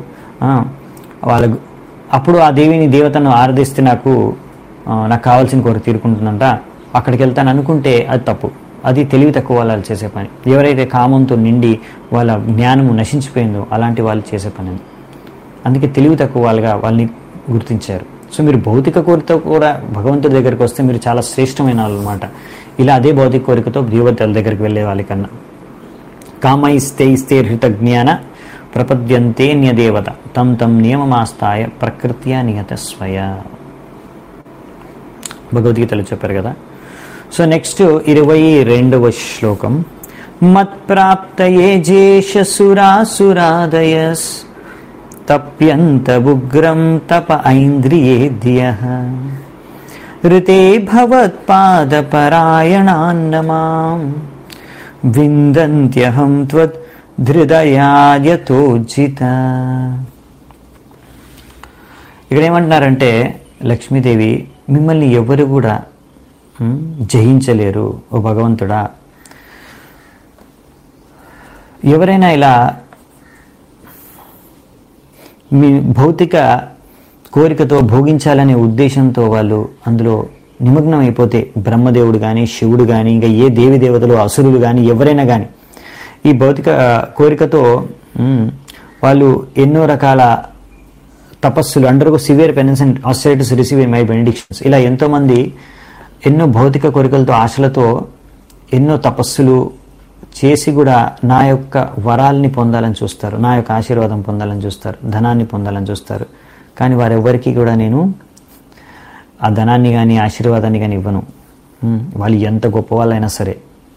వాళ్ళ అప్పుడు ఆ దేవిని దేవతను ఆరాధిస్తే నాకు నాకు కావాల్సిన కోరిక తీరుకుంటుందంట, అక్కడికి వెళ్తాను అనుకుంటే అది తప్పు. అది తెలివి తక్కువ వాళ్ళు చేసే పని. ఎవరైతే కామంతో నిండి వాళ్ళ జ్ఞానము నశించిపోయిందో అలాంటి వాళ్ళు చేసే పని. అందుకే తెలివి తక్కువ వాళ్ళగా వాళ్ళని గుర్తించారు. సో మీరు భౌతిక కోరికతో కూడా భగవంతుడి దగ్గరికి వస్తే మీరు చాలా శ్రేష్టమైన వాళ్ళు అనమాట. ఇలా అదే భౌతిక కోరికతో దేవతల దగ్గరికి వెళ్ళే వాళ్ళకన్నా. కామైస్తే ఇస్తే హృత జ్ఞాన ప్రపద్యంతేన్య దేవత తం తం నియమమాస్తాయ ప్రకృత్యా నియత స్వయ. భగవద్గీతలో చెప్పారు కదా. సో నెక్స్ట్ ఇరవై రెండవ శ్లోకం. మత్ప్రాప్తయే జేష సురాసురాదయస్ తప్యంత ఉగ్రం తప ఐంద్రియేద్యః ఋతే భవత్పాదపరాయణాన్నమాం విందంత్యహం త్వద్ ధృదయాయతోజిత. ఇక్కడ ఏమంటున్నారంటే లక్ష్మీదేవి, మిమ్మల్ని ఎవరు కూడా జయించలేరు ఓ భగవంతుడా. ఎవరైనా ఇలా మీ భౌతిక కోరికతో భోగించాలనే ఉద్దేశంతో వాళ్ళు అందులో నిమగ్నం అయిపోతే బ్రహ్మదేవుడు కానీ శివుడు కానీ ఇంకా ఏ దేవి దేవతలు అసురులు కానీ ఎవరైనా కానీ ఈ భౌతిక కోరికతో వాళ్ళు ఎన్నో రకాల తపస్సులు undergo severe penance and austerities receive in my benedictions, ఇలా ఎంతోమంది ఎన్నో భౌతిక కోరికలతో ఆశలతో ఎన్నో తపస్సులు చేసి కూడా నా యొక్క వరాల్ని పొందాలని చూస్తారు, నా యొక్క ఆశీర్వాదం పొందాలని చూస్తారు, ధనాన్ని పొందాలని చూస్తారు. కానీ వారెవ్వరికీ కూడా నేను ఆ ధనాన్ని కానీ ఆశీర్వాదాన్ని కానీ ఇవ్వను. వాళ్ళు ఎంత గొప్ప వాళ్ళైనా సరే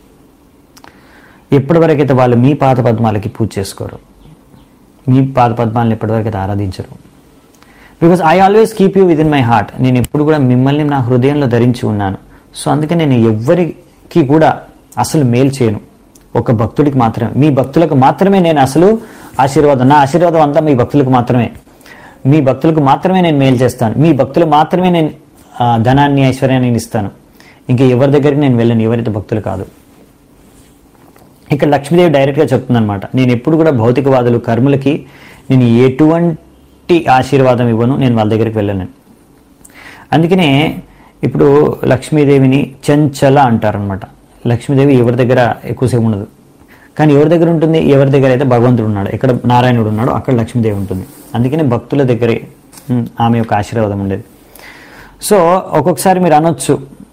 ఎప్పటివరకైతే వాళ్ళు మీ పాద పద్మాలకి పూజ చేసుకోరు, మీ పాద పద్మాలను ఎప్పటివరకైతే ఆరాధించరు. Because I always keep you within my heart, నేను ఎప్పుడు కూడా మిమ్మల్ని నా హృదయంలో ధరించి ఉన్నాను. సో అందుకే నేను ఎవ్వరికి కూడా అసలు మేలు చేయను, ఒక భక్తుడికి మాత్రమే, మీ భక్తులకు మాత్రమే నేను అసలు ఆశీర్వాదం, నా ఆశీర్వాదం అంతా మీ భక్తులకు మాత్రమే, మీ భక్తులకు మాత్రమే నేను మేలు చేస్తాను, మీ భక్తులు మాత్రమే నేను ధనాన్ని ఐశ్వర్యాన్ని నేను ఇస్తాను, ఇంకా ఎవరి దగ్గరికి నేను వెళ్ళను, ఎవరైతే భక్తులు కాదు. ఇక్కడ లక్ష్మీదేవి డైరెక్ట్గా చెప్తుంది అనమాట, నేను ఎప్పుడు కూడా భౌతికవాదులు కర్ములకి నేను ఎటువంటి ఆశీర్వాదం ఇవ్వను, నేను వాళ్ళ దగ్గరికి వెళ్ళను. అందుకనే ఇప్పుడు లక్ష్మీదేవిని చంచల అంటారనమాట. లక్ష్మీదేవి ఎవరి దగ్గర ఎక్కువసేపు ఉండదు, కానీ ఎవరి దగ్గర ఉంటుంది, ఎవరి దగ్గర అయితే భగవంతుడు ఉన్నాడు, ఎక్కడ నారాయణుడు ఉన్నాడో అక్కడ లక్ష్మీదేవి ఉంటుంది. అందుకనే భక్తుల దగ్గరే ఆమె యొక్క ఆశీర్వాదం ఉండేది. సో ఒక్కొక్కసారి మీరు అనొచ్చు,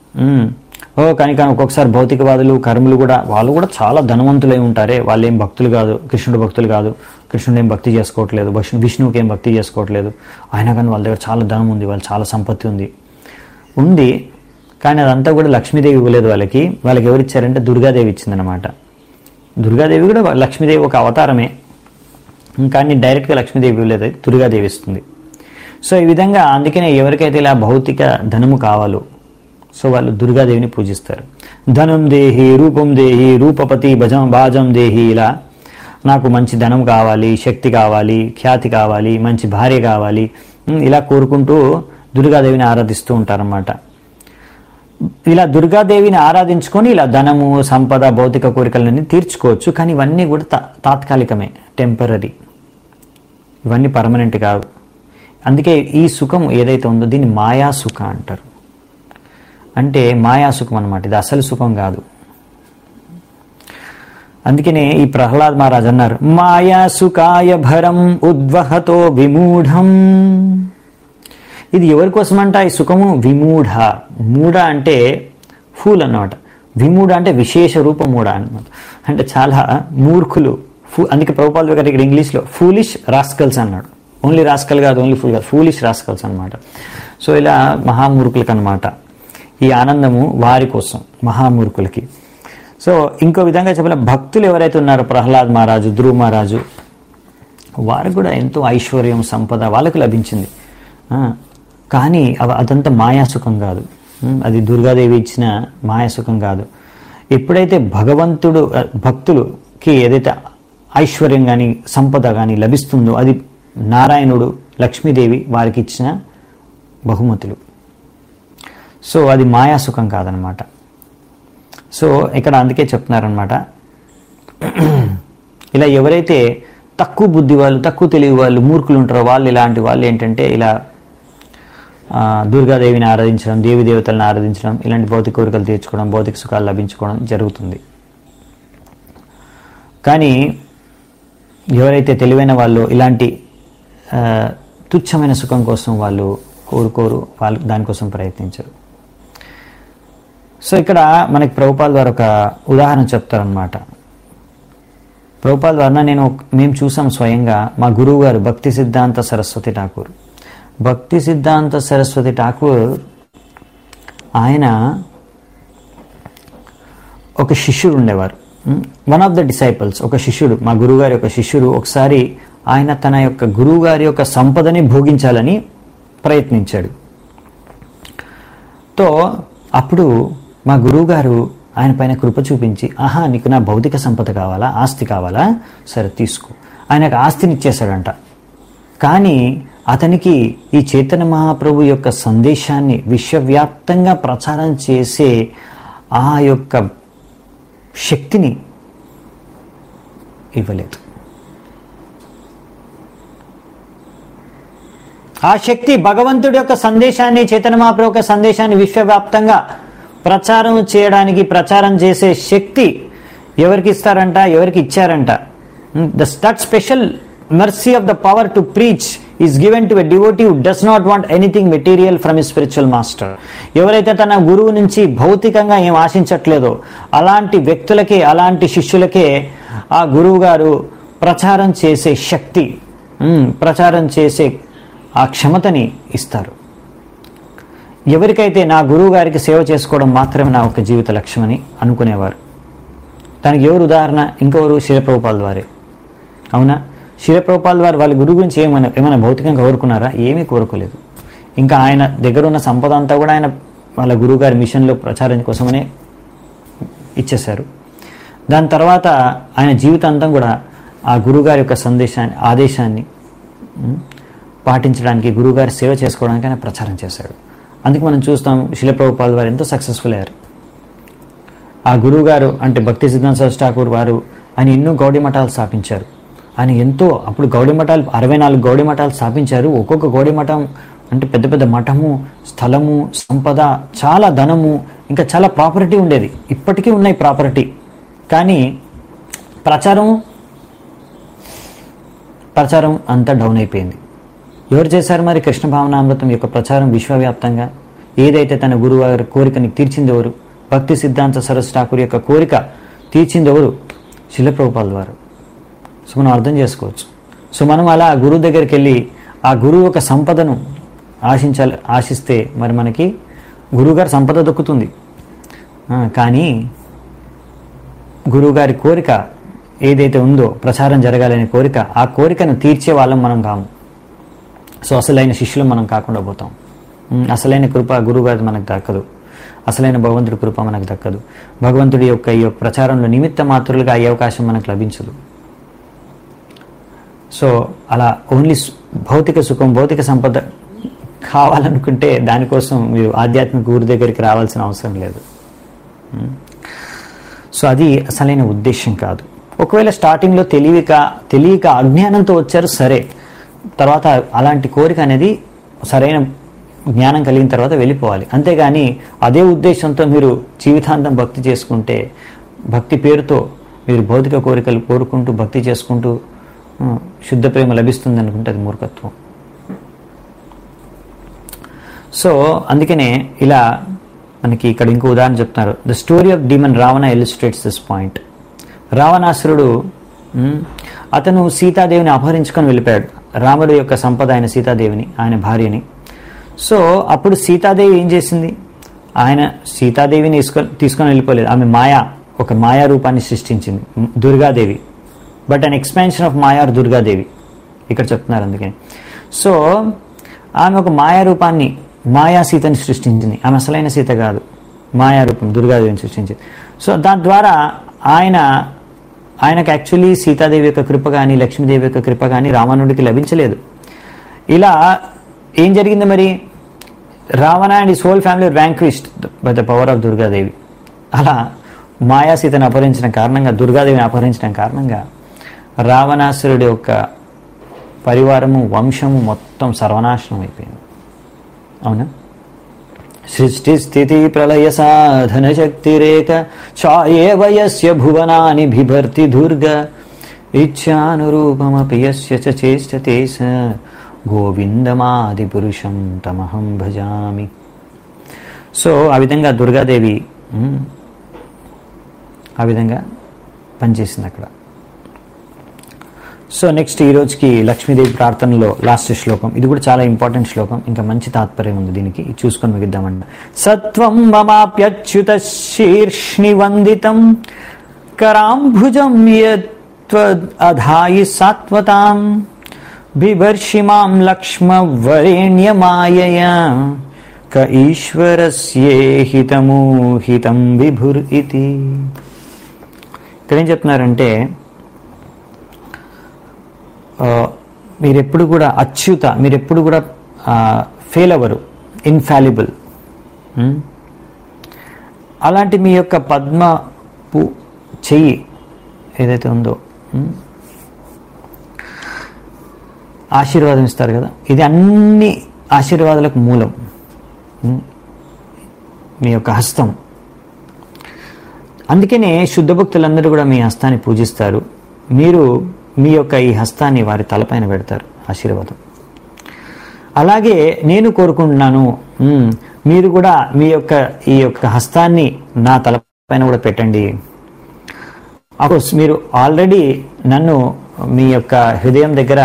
ఓ కానీ కానీ ఒక్కొక్కసారి భౌతికవాదులు కర్ములు కూడా వాళ్ళు కూడా చాలా ధనవంతులై ఉంటారే, వాళ్ళు ఏం భక్తులు కాదు, కృష్ణుడు భక్తులు కాదు, కృష్ణుడు ఏం భక్తి చేసుకోవట్లేదు, విష్ణు విష్ణువుకి ఏం భక్తి చేసుకోవట్లేదు, అయినా కానీ వాళ్ళ దగ్గర చాలా ధనం ఉంది, వాళ్ళు చాలా సంపత్తి ఉంది ఉంది కానీ అదంతా కూడా లక్ష్మీదేవి ఇవ్వలేదు వాళ్ళకి. వాళ్ళకి ఎవరు ఇచ్చారంటే దుర్గాదేవి ఇచ్చిందనమాట. దుర్గాదేవి కూడా లక్ష్మీదేవి ఒక అవతారమే, కానీ డైరెక్ట్గా లక్ష్మీదేవి ఇవ్వలేదు, దుర్గాదేవి ఇస్తుంది. సో ఈ విధంగా అందుకనే ఎవరికైతే ఇలా భౌతిక ధనము కావాలో సో వాళ్ళు దుర్గాదేవిని పూజిస్తారు. ధనం దేహి, రూపం దేహి, రూపపతి భజం బాజం దేహి, ఇలా నాకు మంచి ధనం కావాలి, శక్తి కావాలి, ఖ్యాతి కావాలి, మంచి భార్య కావాలి, ఇలా కోరుకుంటూ దుర్గాదేవిని ఆరాధిస్తూ ఉంటారన్నమాట. ఇలా దుర్గాదేవిని ఆరాధించుకొని ఇలా ధనము, సంపద, భౌతిక కోరికలన్నీ తీర్చుకోవచ్చు. కానీ ఇవన్నీ కూడా తా తాత్కాలికమే, టెంపరీ, ఇవన్నీ పర్మనెంట్ కాదు. అందుకే ఈ సుఖం ఏదైతే ఉందో దీన్ని మాయా సుఖ అంటారు. అంటే మాయా సుఖం అన్నమాట, ఇది అసలు సుఖం కాదు. అందుకనే ఈ ప్రహ్లాద్ మహారాజ్ అన్నారు, మాయా సుఖాయ భరం ఉద్వహతో విమూఢం. ఇది ఎవరి కోసం అంట ఈ సుఖము? విమూఢ. మూఢ అంటే ఫూల్ అన్నమాట, విమూఢ అంటే విశేష రూప మూఢ అన్నమాట, అంటే చాలా మూర్ఖులు. ఫూ అందుకే ప్రభుపాద గారు ఇక్కడ ఇంగ్లీష్లో ఫూలిష్ రాస్కల్స్ అన్నాడు. ఓన్లీ రాస్కల్ కాదు, ఓన్లీ ఫుల్ కాదు, ఫూలిష్ రాస్కల్స్ అనమాట. సో ఇలా మహామూర్ఖులకి అనమాట ఈ ఆనందము, వారి కోసం మహామూర్ఖులకి. సో ఇంకో విధంగా చెప్పిన భక్తులు ఎవరైతే ఉన్నారో ప్రహ్లాద్ మహారాజు, ధ్రువ మహారాజు, వారికి కూడా ఎంతో ఐశ్వర్యం, సంపద వాళ్ళకు లభించింది. కానీ అదంతా మాయాసుఖం కాదు, అది దుర్గాదేవి ఇచ్చిన మాయాసుఖం కాదు. ఎప్పుడైతే భగవంతుడు భక్తులకి ఏదైతే ఐశ్వర్యం కానీ సంపద కానీ లభిస్తుందో అది నారాయణుడు, లక్ష్మీదేవి వారికి ఇచ్చిన బహుమతులు. సో అది మాయాసుఖం కాదనమాట. సో ఇక్కడ అందుకే చెప్తున్నారనమాట, ఇలా ఎవరైతే తక్కువ బుద్ధి వాళ్ళు, తక్కువ తెలివి వాళ్ళు, మూర్ఖులు ఉంటారో వాళ్ళు, ఇలాంటి వాళ్ళు ఏంటంటే ఇలా దుర్గాదేవిని ఆరాధించడం, దేవి దేవతలను ఆరాధించడం, ఇలాంటి భౌతిక కోరికలు తీర్చుకోవడం, భౌతిక సుఖాలు లభించుకోవడం జరుగుతుంది. కానీ ఎవరైతే తెలివైన వాళ్ళు ఇలాంటి తుచ్చమైన సుఖం కోసం వాళ్ళు కోరుకోరు, వాళ్ళు దానికోసం ప్రయత్నించరు. సో ఇక్కడ మనకి ప్రభుపాద వారు ఒక ఉదాహరణ చెప్తారనమాట. ప్రభుపాద వారిన నేను మేము చూసాం స్వయంగా, మా గురువు గారు భక్తి సిద్ధాంత సరస్వతి ఠాకూర్. భక్తి సిద్ధాంత సరస్వతి ఠాకూర్ ఆయన ఒక శిష్యుడు ఉండేవారు, వన్ ఆఫ్ ద డిసైపుల్స్, ఒక శిష్యుడు, మా గురువుగారి యొక్క శిష్యుడు. ఒకసారి ఆయన తన యొక్క గురువుగారి యొక్క సంపదని భోగించాలని ప్రయత్నించాడు. తో అప్పుడు మా గురువుగారు ఆయన పైన కృప చూపించి, ఆహా నీకు నా భౌతిక సంపద కావాలా, ఆస్తి కావాలా, సరే తీసుకో, ఆయనకు ఆస్తిని ఇచ్చేశాడంట. కానీ అతనికి ఈ చైతన్య మహాప్రభు యొక్క సందేశాన్ని విశ్వవ్యాప్తంగా ప్రచారం చేసే ఆ యొక్క శక్తిని ఇవ్వలేదు. ఆ శక్తి భగవంతుడి యొక్క సందేశాన్ని, చైతన్య మహాప్రభు యొక్క సందేశాన్ని విశ్వవ్యాప్తంగా ప్రచారం చేయడానికి, ప్రచారం చేసే శక్తి ఎవరికి ఇస్తారంట, ఎవరికి ఇచ్చారంట? That special mercy of the power to preach is given to a devotee who does not want anything material from his spiritual master. ఎవరైతే తన గురువు నుంచి భౌతికంగా ఏం ఆశించట్లేదో అలాంటి వ్యక్తులకే, అలాంటి శిష్యులకే ఆ గురువు గారు ప్రచారం చేసే శక్తి, ప్రచారం చేసే ఆ క్షమతని ఇస్తారు. ఎవరికైతే నా గురువు గారికి సేవ చేసుకోవడం మాత్రమే నా ఒక జీవిత లక్ష్యమని అనుకునేవారు, దానికి ఎవరు ఉదాహరణ? ఇంకెవరు? శిల ప్రభుపాల్ వారే. అవునా? శిల ప్రభుపాల్ వారు వాళ్ళ గురువు గురించి ఏమైనా ఏమైనా భౌతికంగా కోరుకున్నారా? ఏమీ కోరుకోలేదు. ఇంకా ఆయన దగ్గర ఉన్న సంపద అంతా కూడా ఆయన వాళ్ళ గురువు గారి మిషన్లో ప్రచారం కోసమనే ఇచ్చేశారు. దాని తర్వాత ఆయన జీవితాంతం కూడా ఆ గురువుగారి యొక్క సందేశాన్ని, ఆదేశాన్ని పాటించడానికి, గురువుగారి సేవ చేసుకోవడానికి ఆయన ప్రచారం చేశాడు. అందుకే మనం చూస్తాం శిల ప్రభుపాల్ వారు ఎంతో సక్సెస్ఫుల్ అయ్యారు. ఆ గురువు గారు అంటే భక్తి సిద్ధాంత సరస్వతి ఠాకూర్ వారు ఆయన ఎన్నో గౌడీ మఠాలు స్థాపించారు. ఆయన ఎంతో, అప్పుడు గౌడీ మఠాలు అరవై నాలుగు గౌడీ మఠాలు స్థాపించారు. ఒక్కొక్క గౌడీ మఠం అంటే పెద్ద పెద్ద మఠము, స్థలము, సంపద, చాలా ధనము, ఇంకా చాలా ప్రాపర్టీ ఉండేది. ఇప్పటికీ ఉన్నాయి ప్రాపర్టీ. కానీ ప్రచారం ప్రచారం అంతా డౌన్ అయిపోయింది. ఎవరు చేశారు మరి కృష్ణ భావనామృతం యొక్క ప్రచారం విశ్వవ్యాప్తంగా? ఏదైతే తన గురువు గారి కోరికని తీర్చింది ఎవరు? భక్తి సిద్ధాంత సరస్వతి ఠాకూర్ యొక్క కోరిక తీర్చింది ఎవరు? శిల ప్రభుపాల్ వారు. సో మనం అర్థం చేసుకోవచ్చు. సో మనం అలా గురువు దగ్గరికి వెళ్ళి ఆ గురువు యొక్క సంపదను ఆశించాలి, ఆశిస్తే మరి మనకి గురువుగారి సంపద దొక్కుతుంది. కానీ గురువుగారి కోరిక ఏదైతే ఉందో, ప్రచారం జరగాలనే కోరిక, ఆ కోరికను తీర్చే వాళ్ళం మనం కాము. సో అసలైన శిష్యులు మనం కాకుండా పోతాం. అసలైన కృప గురువుగారి మనకు దక్కదు. అసలైన భగవంతుడి కృప మనకు దక్కదు. భగవంతుడి యొక్క ఈ యొక్క ప్రచారంలో నిమిత్త మాత్రులుగా అయ్యే అవకాశం మనకు లభించదు. సో అలా ఓన్లీ భౌతిక సుఖం, భౌతిక సంపద కావాలనుకుంటే దానికోసం మీరు ఆధ్యాత్మిక గురు దగ్గరికి రావాల్సిన అవసరం లేదు. సో అది అసలైన ఉద్దేశం కాదు. ఒకవేళ స్టార్టింగ్లో తెలియక తెలియక అజ్ఞానంతో వచ్చారు, సరే. తర్వాత అలాంటి కోరిక అనేది సరైన జ్ఞానం కలిగిన తర్వాత వెళ్ళిపోవాలి. అంతేగాని అదే ఉద్దేశంతో మీరు జీవితాంతం భక్తి చేసుకుంటే, భక్తి పేరుతో మీరు భౌతిక కోరికలు కోరుకుంటూ భక్తి చేసుకుంటూ శుద్ధ ప్రేమ లభిస్తుంది అనుకుంటే అది మూర్ఖత్వం. సో అందుకనే ఇలా మనకి ఇక్కడ ఇంకో ఉదాహరణ చెప్తున్నారు. The story of demon Ravana illustrates this point. రావణాసురుడు అతను సీతాదేవిని అపహరించుకొని వెళ్ళిపోయాడు. రాముడి యొక్క సంపద అయిన సీతాదేవిని, ఆయన భార్యని. సో అప్పుడు సీతాదేవి ఏం చేసింది? ఆయన సీతాదేవిని తీసుకొని తీసుకొని వెళ్ళిపోలేదు. ఆమె మాయా, ఒక మాయా రూపాన్ని సృష్టించింది, Durgadevi. But an expansion of maya or Durgadevi ఇక్కడ చెప్తున్నారు. అందుకని సో ఆమె ఒక మాయా రూపాన్ని, మాయా సీతని సృష్టించింది. ఆమె అసలైన సీత కాదు, మాయా రూపం దుర్గాదేవిని సృష్టించింది. సో దాని ద్వారా ఆయన ఆయనకు యాక్చువల్లీ సీతాదేవి యొక్క కృప కానీ, లక్ష్మీదేవి యొక్క కృప కానీ రావణుడికి లభించలేదు. ఇలా ఏం జరిగింది మరి? Ravana and his whole family vanquished by the power of Durgadevi. అలా మాయా సీతను అపహరించిన కారణంగా, దుర్గాదేవిని అపహరించిన కారణంగా రావణాసురుడి యొక్క పరివారము, వంశము మొత్తం సర్వనాశనం అయిపోయింది. అవునా? సృష్టి స్థితి ప్రళయ సాధన శక్తి రేఖ ఛాయే వయస్య భువనాని బిభర్తి దుర్గ ఇచ్ఛానురూపమపి యస్య చ చేష్టతే స గోవిందమాది పురుషం తమహం భజామి. సో ఆ విధంగా దుర్గాదేవి ఆ విధంగా పనిచేసింది అక్కడ. సో నెక్స్ట్ ఈ రోజుకి లక్ష్మీదేవి ప్రార్థనలో లాస్ట్ శ్లోకం. ఇది కూడా చాలా ఇంపార్టెంట్ శ్లోకం, ఇంకా మంచి తాత్పర్యం ఉంది దీనికి, చూసుకొని ముగిద్దామంట. సత్వం మమాప్యచ్యుత శీర్ష్ణి వందితం కరాంభుజం యత్వధాయి సాత్వతాం బిభర్షిమాం లక్ష్మవరేణ్యమాయయా క ఈశ్వరస్యేహితమూహితం విభుర్ ఇతి. ఇక్కడ ఏం చెప్తున్నారంటే, మీరెప్పుడు కూడా అచ్యుత, మీరెప్పుడు కూడా ఫెయిల్ అవ్వరు, ఇన్ఫాలిబుల్. అలాంటి మీ యొక్క పద్మపు చెయ్యి ఏదైతే ఉందో, ఆశీర్వాదం ఇస్తారు కదా, ఇది అన్ని ఆశీర్వాదాలకు మూలం. మీ యొక్క హస్తం. అందుకనే శుద్ధ భక్తులందరూ కూడా మీ హస్తాన్ని పూజిస్తారు. మీరు మీ యొక్క ఈ హస్తాన్ని వారి తలపైన పెడతారు, ఆశీర్వాదం. అలాగే నేను కోరుకుంటున్నాను, మీరు కూడా మీ యొక్క ఈ యొక్క హస్తాన్ని నా తలపైన కూడా పెట్టండి. అఫ్కోర్స్ మీరు ఆల్రెడీ నన్ను మీ యొక్క హృదయం దగ్గర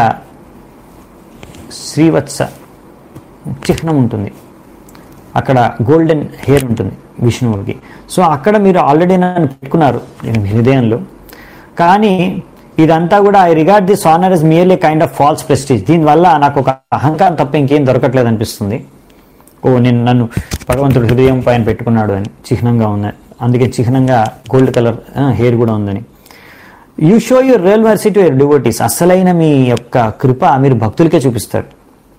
శ్రీవత్స చిహ్నం ఉంటుంది, అక్కడ గోల్డెన్ హెయిర్ ఉంటుంది విష్ణువుకి. సో అక్కడ మీరు ఆల్రెడీ నన్ను పెట్టుకున్నారు హృదయంలో. కానీ ఇదంతా కూడా I regard this honour is merely kind of false prestige. దీనివల్ల నాకు ఒక అహంకారం తప్ప ఇంకేం దొరకట్లేదు అనిపిస్తుంది. ఓ నేను నన్ను భగవంతుడు హృదయం పైన పెట్టుకున్నాడు అని చిహ్నంగా ఉంది, అందుకే చిహ్నంగా గోల్డ్ కలర్ హెయిర్ కూడా ఉందని. You show your real mercy to your devotees. అసలైన మీ యొక్క కృప మీరు భక్తులకే చూపిస్తారు.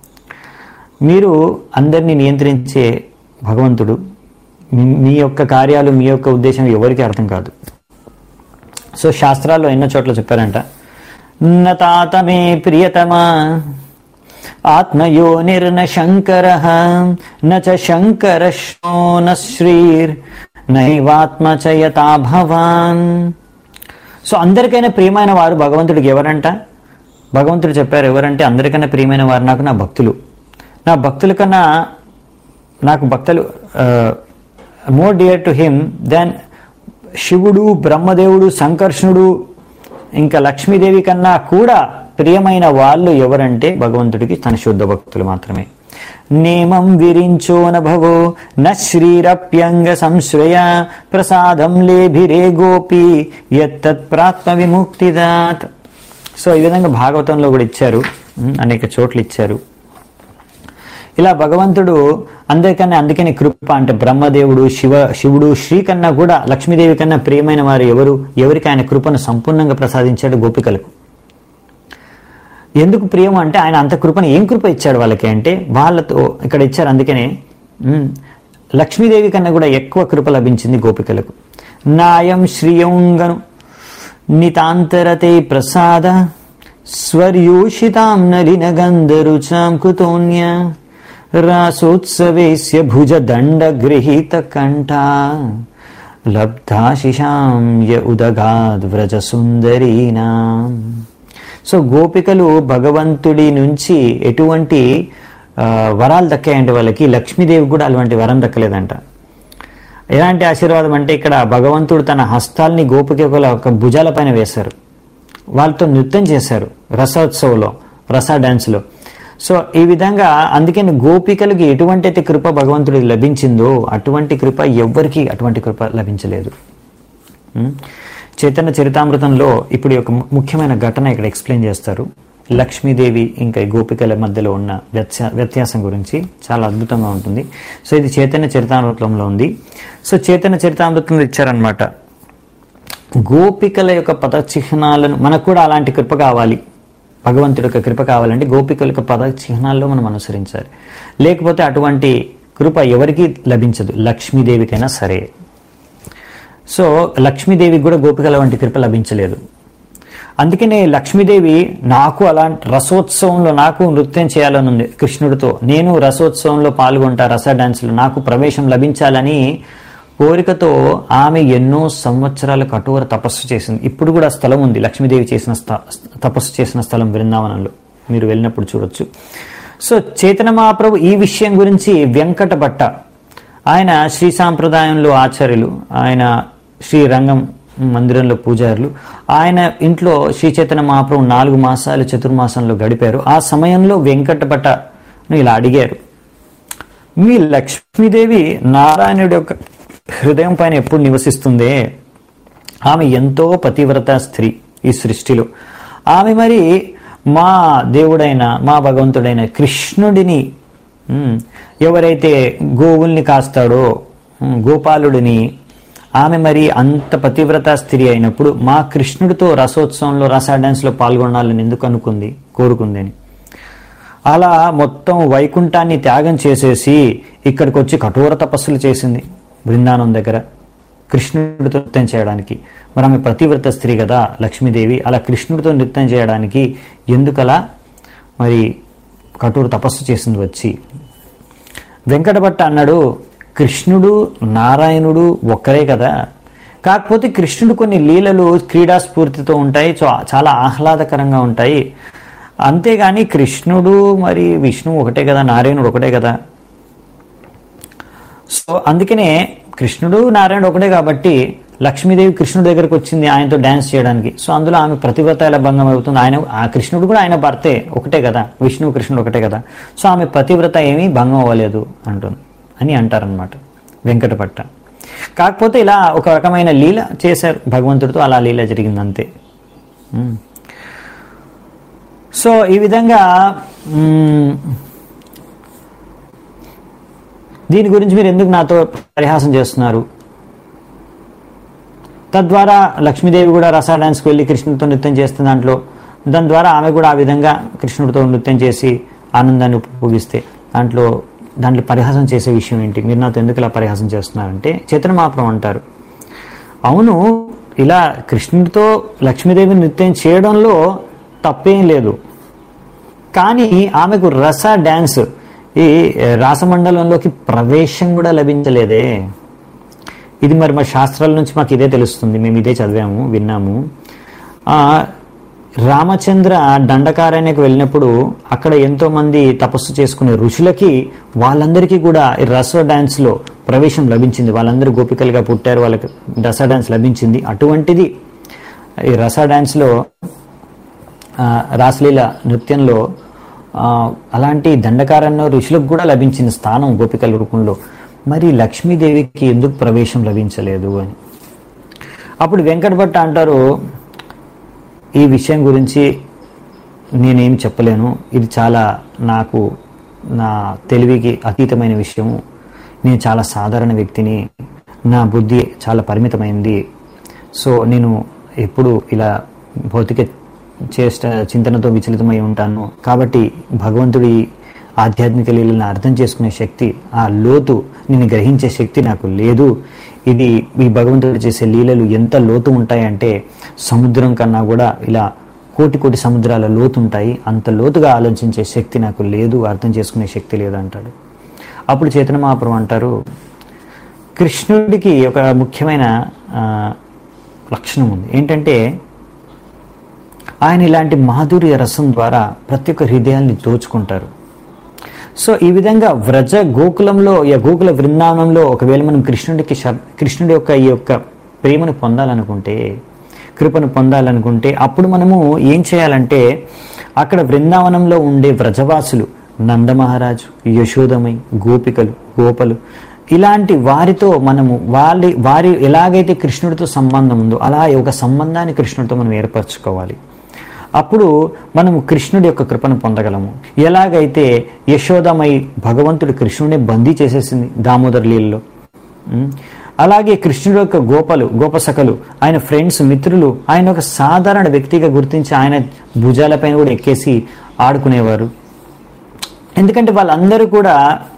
మీరు అందరినీ నియంత్రించే భగవంతుడు, మీ యొక్క కార్యాలు మీ యొక్క ఉద్దేశం ఎవరికి అర్థం కాదు. సో శాస్త్రాల్లో ఎన్నో చోట్ల చెప్పారంట, న తాత మే ప్రియతమా ఆత్మయో నిర్న శంకర న చ శంకరశో న శ్రీర్ నైవాత్మచయతా భవాన్. సో అందరికైనా ప్రియమైన వారు భగవంతుడికి ఎవరంట? భగవంతుడు చెప్పారు ఎవరంటే, అందరికన్నా ప్రియమైన వారు నాకు నా భక్తులు. నా భక్తుల కన్నా నాకు భక్తులు more dear to him than శివుడు, బ్రహ్మదేవుడు, సంకర్షణుడు, ఇంకా లక్ష్మీదేవి కన్నా కూడా ప్రియమైన వాళ్ళు ఎవరంటే భగవంతుడికి తన శుద్ధ భక్తులు మాత్రమే. నేమం విరించోన భవో న శ్రీరప్యంగ సంశ్రయ ప్రసాదం లేభిరే గోపి యత్తత్ ప్రాత్మ విముక్తిదాత్. సో ఈ విధంగా భాగవతంలో కూడా ఇచ్చారు, అనేక చోట్ల ఇచ్చారు. ఇలా భగవంతుడు అందరికన్నా, అందుకని కృప అంటే బ్రహ్మదేవుడు, శివ శివుడు, శ్రీ కన్నా కూడా లక్ష్మీదేవి కన్నా ప్రియమైన వారు ఎవరు? ఎవరికి ఆయన కృపను సంపూర్ణంగా ప్రసాదించాడు? గోపికలకు. ఎందుకు ప్రియం అంటే ఆయన అంత కృపను ఏం కృప ఇచ్చాడు వాళ్ళకి అంటే వాళ్ళతో ఇక్కడ ఇచ్చారు. అందుకనే లక్ష్మీదేవి కన్నా కూడా ఎక్కువ కృప లభించింది గోపికలకు. నాయం శ్రియంగను నితాంతరతే ప్రసాద స్వర్యూషితాం నలిన గంధరుచాం కుతోన్య రాసోత్సవేస్య భుజ దండ గృహీత కంఠ లబ్ధాశిషాం య ఉదగాద్ వ్రజ సుందరీనాం. సో గోపికలు భగవంతుడి నుంచి ఎటువంటి వరాలు దక్కాయంటే వాళ్ళకి, లక్ష్మీదేవి కూడా అలాంటి వరం దక్కలేదంట. ఎలాంటి ఆశీర్వాదం అంటే ఇక్కడ భగవంతుడు తన హస్తాల్ని గోపికల యొక్క భుజాల పైన వేశారు, వాళ్ళతో నృత్యం చేశారు రసోత్సవంలో, రస డాన్స్లో. సో ఈ విధంగా అందుకని గోపికలకి ఎటువంటి అయితే కృప భగవంతుడికి లభించిందో అటువంటి కృప ఎవ్వరికి అటువంటి కృప లభించలేదు. చైతన్య చరితామృతంలో ఇప్పుడు ఒక ముఖ్యమైన ఘటన ఇక్కడ ఎక్స్ప్లెయిన్ చేస్తారు. లక్ష్మీదేవి ఇంకా గోపికల మధ్యలో ఉన్న వ్యత్యా వ్యత్యాసం గురించి చాలా అద్భుతంగా ఉంటుంది. సో ఇది చైతన్య చరితామృతంలో ఉంది. సో చైతన్య చరితామృతంలో ఇచ్చారనమాట, గోపికల యొక్క పద చిహ్నాలను మనకు కూడా అలాంటి కృప కావాలి, భగవంతుడి యొక్క కృప కావాలంటే గోపికల యొక్క పద చిహ్నాల్లో మనం అనుసరించాలి. లేకపోతే అటువంటి కృప ఎవరికి లభించదు, లక్ష్మీదేవికైనా సరే. సో లక్ష్మీదేవికి కూడా గోపికల వంటి కృప లభించలేదు. అందుకనే లక్ష్మీదేవి నాకు అలాంటి రసోత్సవంలో నాకు నృత్యం చేయాలని ఉంది కృష్ణుడితో, నేను రసోత్సవంలో పాల్గొంటా, రస డాన్స్లో నాకు ప్రవేశం లభించాలని కోరికతో ఆమె ఎన్నో సంవత్సరాల కఠోర తపస్సు చేసింది. ఇప్పుడు కూడా స్థలం ఉంది, లక్ష్మీదేవి చేసిన తపస్సు చేసిన స్థలం బృందావనంలో, మీరు వెళ్ళినప్పుడు చూడొచ్చు. సో చైతన్య మహాప్రభు ఈ విషయం గురించి వెంకట భట్ట, ఆయన శ్రీ సాంప్రదాయంలో ఆచార్యులు, ఆయన శ్రీరంగం మందిరంలో పూజారులు, ఆయన ఇంట్లో శ్రీ చైతన్య మహాప్రభు నాలుగు మాసాలు చతుర్మాసంలో గడిపారు. ఆ సమయంలో వెంకట భట్టను ఇలా అడిగారు, మీ లక్ష్మీదేవి నారాయణుడి యొక్క హృదయం పైన ఎప్పుడు నివసిస్తుందే, ఆమె ఎంతో పతివ్రత స్త్రీ ఈ సృష్టిలో, ఆమె మరి మా దేవుడైన మా భగవంతుడైన కృష్ణుడిని ఎవరైతే గోవుల్ని కాస్తాడో గోపాలుడిని, ఆమె మరి అంత పతివ్రత స్త్రీ అయినప్పుడు మా కృష్ణుడితో రసోత్సవంలో రస డాన్స్లో పాల్గొనాలని ఎందుకు అనుకుంది, కోరుకుంది అని. అలా మొత్తం వైకుంఠాన్ని త్యాగం చేసేసి ఇక్కడికి వచ్చి కఠోర తపస్సులు చేసింది బృందావనం దగ్గర కృష్ణుడితో నృత్యం చేయడానికి. మరి ఆమె పతివ్రత స్త్రీ కదా లక్ష్మీదేవి, అలా కృష్ణుడితో నృత్యం చేయడానికి ఎందుకలా మరి కఠోర తపస్సు చేసింది వచ్చి. వెంకటభట్ట అన్నాడు, కృష్ణుడు నారాయణుడు ఒక్కరే కదా, కాకపోతే కృష్ణుడు కొన్ని లీలలు క్రీడా స్ఫూర్తితో ఉంటాయి, చాలా ఆహ్లాదకరంగా ఉంటాయి. అంతేగాని కృష్ణుడు మరి విష్ణువు ఒకటే కదా, నారాయణుడు ఒకటే కదా. సో అందుకనే కృష్ణుడు నారాయణుడు ఒకటే కాబట్టి లక్ష్మీదేవి కృష్ణుడి దగ్గరకు వచ్చింది ఆయనతో డ్యాన్స్ చేయడానికి. సో అందులో ఆమె ప్రతివ్రత ఎలా భంగం అవుతుంది? ఆయన ఆ కృష్ణుడు కూడా ఆయన భర్తే ఒకటే కదా, విష్ణువు కృష్ణుడు ఒకటే కదా. సో ఆమె ప్రతివ్రత ఏమీ భంగం అవ్వలేదు అంటుంది అని అంటారనమాట వెంకటపట్ట. కాకపోతే ఇలా ఒక రకమైన లీల చేశారు భగవంతుడితో, అలా లీల జరిగింది అంతే. సో ఈ విధంగా దీని గురించి మీరు ఎందుకు నాతో పరిహాసం చేస్తున్నారు? తద్వారా లక్ష్మీదేవి కూడా రసా డాన్స్కి వెళ్ళి కృష్ణుడితో నృత్యం చేస్తుంది దాంట్లో. దాని ద్వారా ఆమె కూడా ఆ విధంగా కృష్ణుడితో నృత్యం చేసి ఆనందాన్ని ఉపయోగిస్తే దాంట్లో దాంట్లో పరిహాసం చేసే విషయం ఏంటి? మీరు నాతో ఎందుకు ఇలా పరిహాసం చేస్తున్నారంటే చైతన్య మహాప్రభు అంటారు, అవును ఇలా కృష్ణుడితో లక్ష్మీదేవి నృత్యం చేయడంలో తప్పేం లేదు, కానీ ఆమెకు రస డ్యాన్స్ ఈ రాసమండలంలోకి ప్రవేశం కూడా లభించలేదే. ఇది మరి మా శాస్త్రాల నుంచి మాకు ఇదే తెలుస్తుంది, మేము ఇదే చదివాము విన్నాము. రామచంద్ర దండకారణ్యకు వెళ్ళినప్పుడు అక్కడ ఎంతో మంది తపస్సు చేసుకునే ఋషులకి వాళ్ళందరికీ కూడా ఈ రస డాన్స్లో ప్రవేశం లభించింది. వాళ్ళందరూ గోపికలుగా పుట్టారు, వాళ్ళకి రస డాన్స్ లభించింది. అటువంటిది ఈ రస డాన్స్లో రాసలీల నృత్యంలో అలాంటి దండకారణ్య ఋషులకు కూడా లభించిన స్థానం గోపికల రూపంలో, మరి లక్ష్మీదేవికి ఎందుకు ప్రవేశం లభించలేదు అని. అప్పుడు వెంకటభట్ట అంటారు, ఈ విషయం గురించి నేనేం చెప్పలేను, ఇది చాలా నాకు నా తెలివికి అతీతమైన విషయము, నేను చాలా సాధారణ వ్యక్తిని, నా బుద్ధి చాలా పరిమితమైంది. సో నేను ఎప్పుడు ఇలా భౌతిక చేష్ట చింతనతో విచలితమై ఉంటాను. కాబట్టి భగవంతుడి ఆధ్యాత్మిక లీలను అర్థం చేసుకునే శక్తి, ఆ లోతు నేను గ్రహించే శక్తి నాకు లేదు. ఇది ఈ భగవంతుడు చేసే లీలలు ఎంత లోతు ఉంటాయంటే సముద్రం కన్నా కూడా ఇలా కోటి కోటి సముద్రాల లోతు ఉంటాయి, అంత లోతుగా ఆలోచించే శక్తి నాకు లేదు, అర్థం చేసుకునే శక్తి లేదు అంటాడు. అప్పుడు చైతన్య మహాప్రభు అంటారు, కృష్ణుడికి ఒక ముఖ్యమైన లక్షణం ఉంది, ఏంటంటే ఆయన ఇలాంటి మాధుర్య రసం ద్వారా ప్రతి ఒక్క హృదయాన్ని దోచుకుంటారు. సో ఈ విధంగా వ్రజ గోకులంలో గోకుల బృందావనంలో ఒకవేళ మనం కృష్ణుడికి కృష్ణుడి యొక్క ఈ యొక్క ప్రేమను పొందాలనుకుంటే, కృపను పొందాలనుకుంటే అప్పుడు మనము ఏం చేయాలంటే అక్కడ బృందావనంలో ఉండే వ్రజవాసులు, నందమహారాజు, యశోదమై, గోపికలు, గోపలు, ఇలాంటి వారితో మనము వారి వారి ఎలాగైతే కృష్ణుడితో సంబంధం ఉందో అలా ఒక సంబంధాన్ని కృష్ణుడితో మనం ఏర్పరచుకోవాలి. అప్పుడు మనము కృష్ణుడి యొక్క కృపను పొందగలము. ఎలాగైతే యశోదమై భగవంతుడు కృష్ణుడిని బందీ చేసేసింది దామోదర్ లీలలో, అలాగే కృష్ణుడి యొక్క గోపలు, గోపసఖలు, ఆయన ఫ్రెండ్స్, మిత్రులు ఆయన ఒక సాధారణ వ్యక్తిగా గుర్తించి ఆయన భుజాలపైన కూడా ఎక్కేసి ఆడుకునేవారు. ఎందుకంటే వాళ్ళందరూ కూడా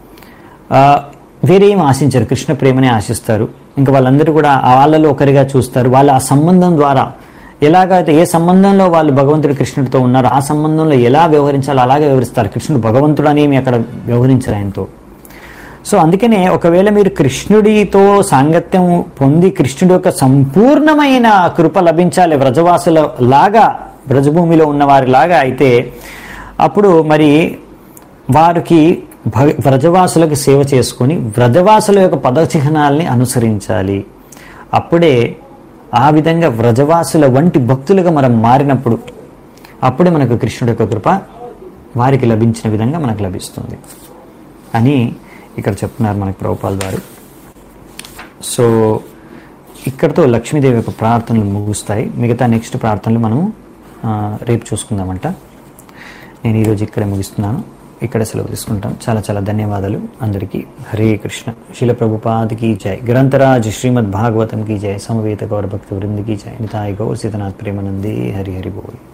వేరే ఏం ఆశించారు, కృష్ణ ప్రేమనే ఆశిస్తారు. ఇంకా వాళ్ళందరూ కూడా వాళ్ళలో ఒకరిగా చూస్తారు. వాళ్ళ ఆ సంబంధం ద్వారా ఎలాగైతే ఏ సంబంధంలో వాళ్ళు భగవంతుడు కృష్ణుడితో ఉన్నారో ఆ సంబంధంలో ఎలా వ్యవహరించాలో అలాగే వ్యవహరిస్తారు. కృష్ణుడు భగవంతుడు అనేమి అక్కడ వ్యవహరించారు ఆయనతో. సో అందుకనే ఒకవేళ మీరు కృష్ణుడితో సాంగత్యం పొంది కృష్ణుడి యొక్క సంపూర్ణమైన కృప లభించాలి వ్రజవాసుల లాగా, బ్రజభూమిలో ఉన్న వారి లాగా అయితే అప్పుడు మరి వారికి వ్రజవాసులకు సేవ చేసుకొని వ్రజవాసుల యొక్క పదచిహ్నాల్ని అనుసరించాలి. అప్పుడే ఆ విధంగా వ్రజవాసుల వంటి భక్తులుగా మనం మారినప్పుడు అప్పుడే మనకు కృష్ణుడి యొక్క కృప వారికి లభించిన విధంగా మనకు లభిస్తుంది అని ఇక్కడ చెప్తున్నారు మనకు ప్రభుపాల్ వారు. సో ఇక్కడతో లక్ష్మీదేవి యొక్క ప్రార్థనలు ముగుస్తాయి. మిగతా నెక్స్ట్ ప్రార్థనలు మనము రేపు చూసుకుందామంట. నేను ఈరోజు ఇక్కడే ముగిస్తున్నాను, ఇక్కడ సెలవు తీసుకుంటాం. చాలా చాలా ధన్యవాదాలు అందరికీ. హరే కృష్ణ. శిల ప్రభుపాద్ కీ జై. గ్రంథరాజ్ శ్రీమద్ భాగవతం కీ జై. సమవేత గౌర భక్త వృంద్ కీ జై. నితాయ గౌర్ సీతనాథ్ ప్రేమానందే. హరి హరి బోల్.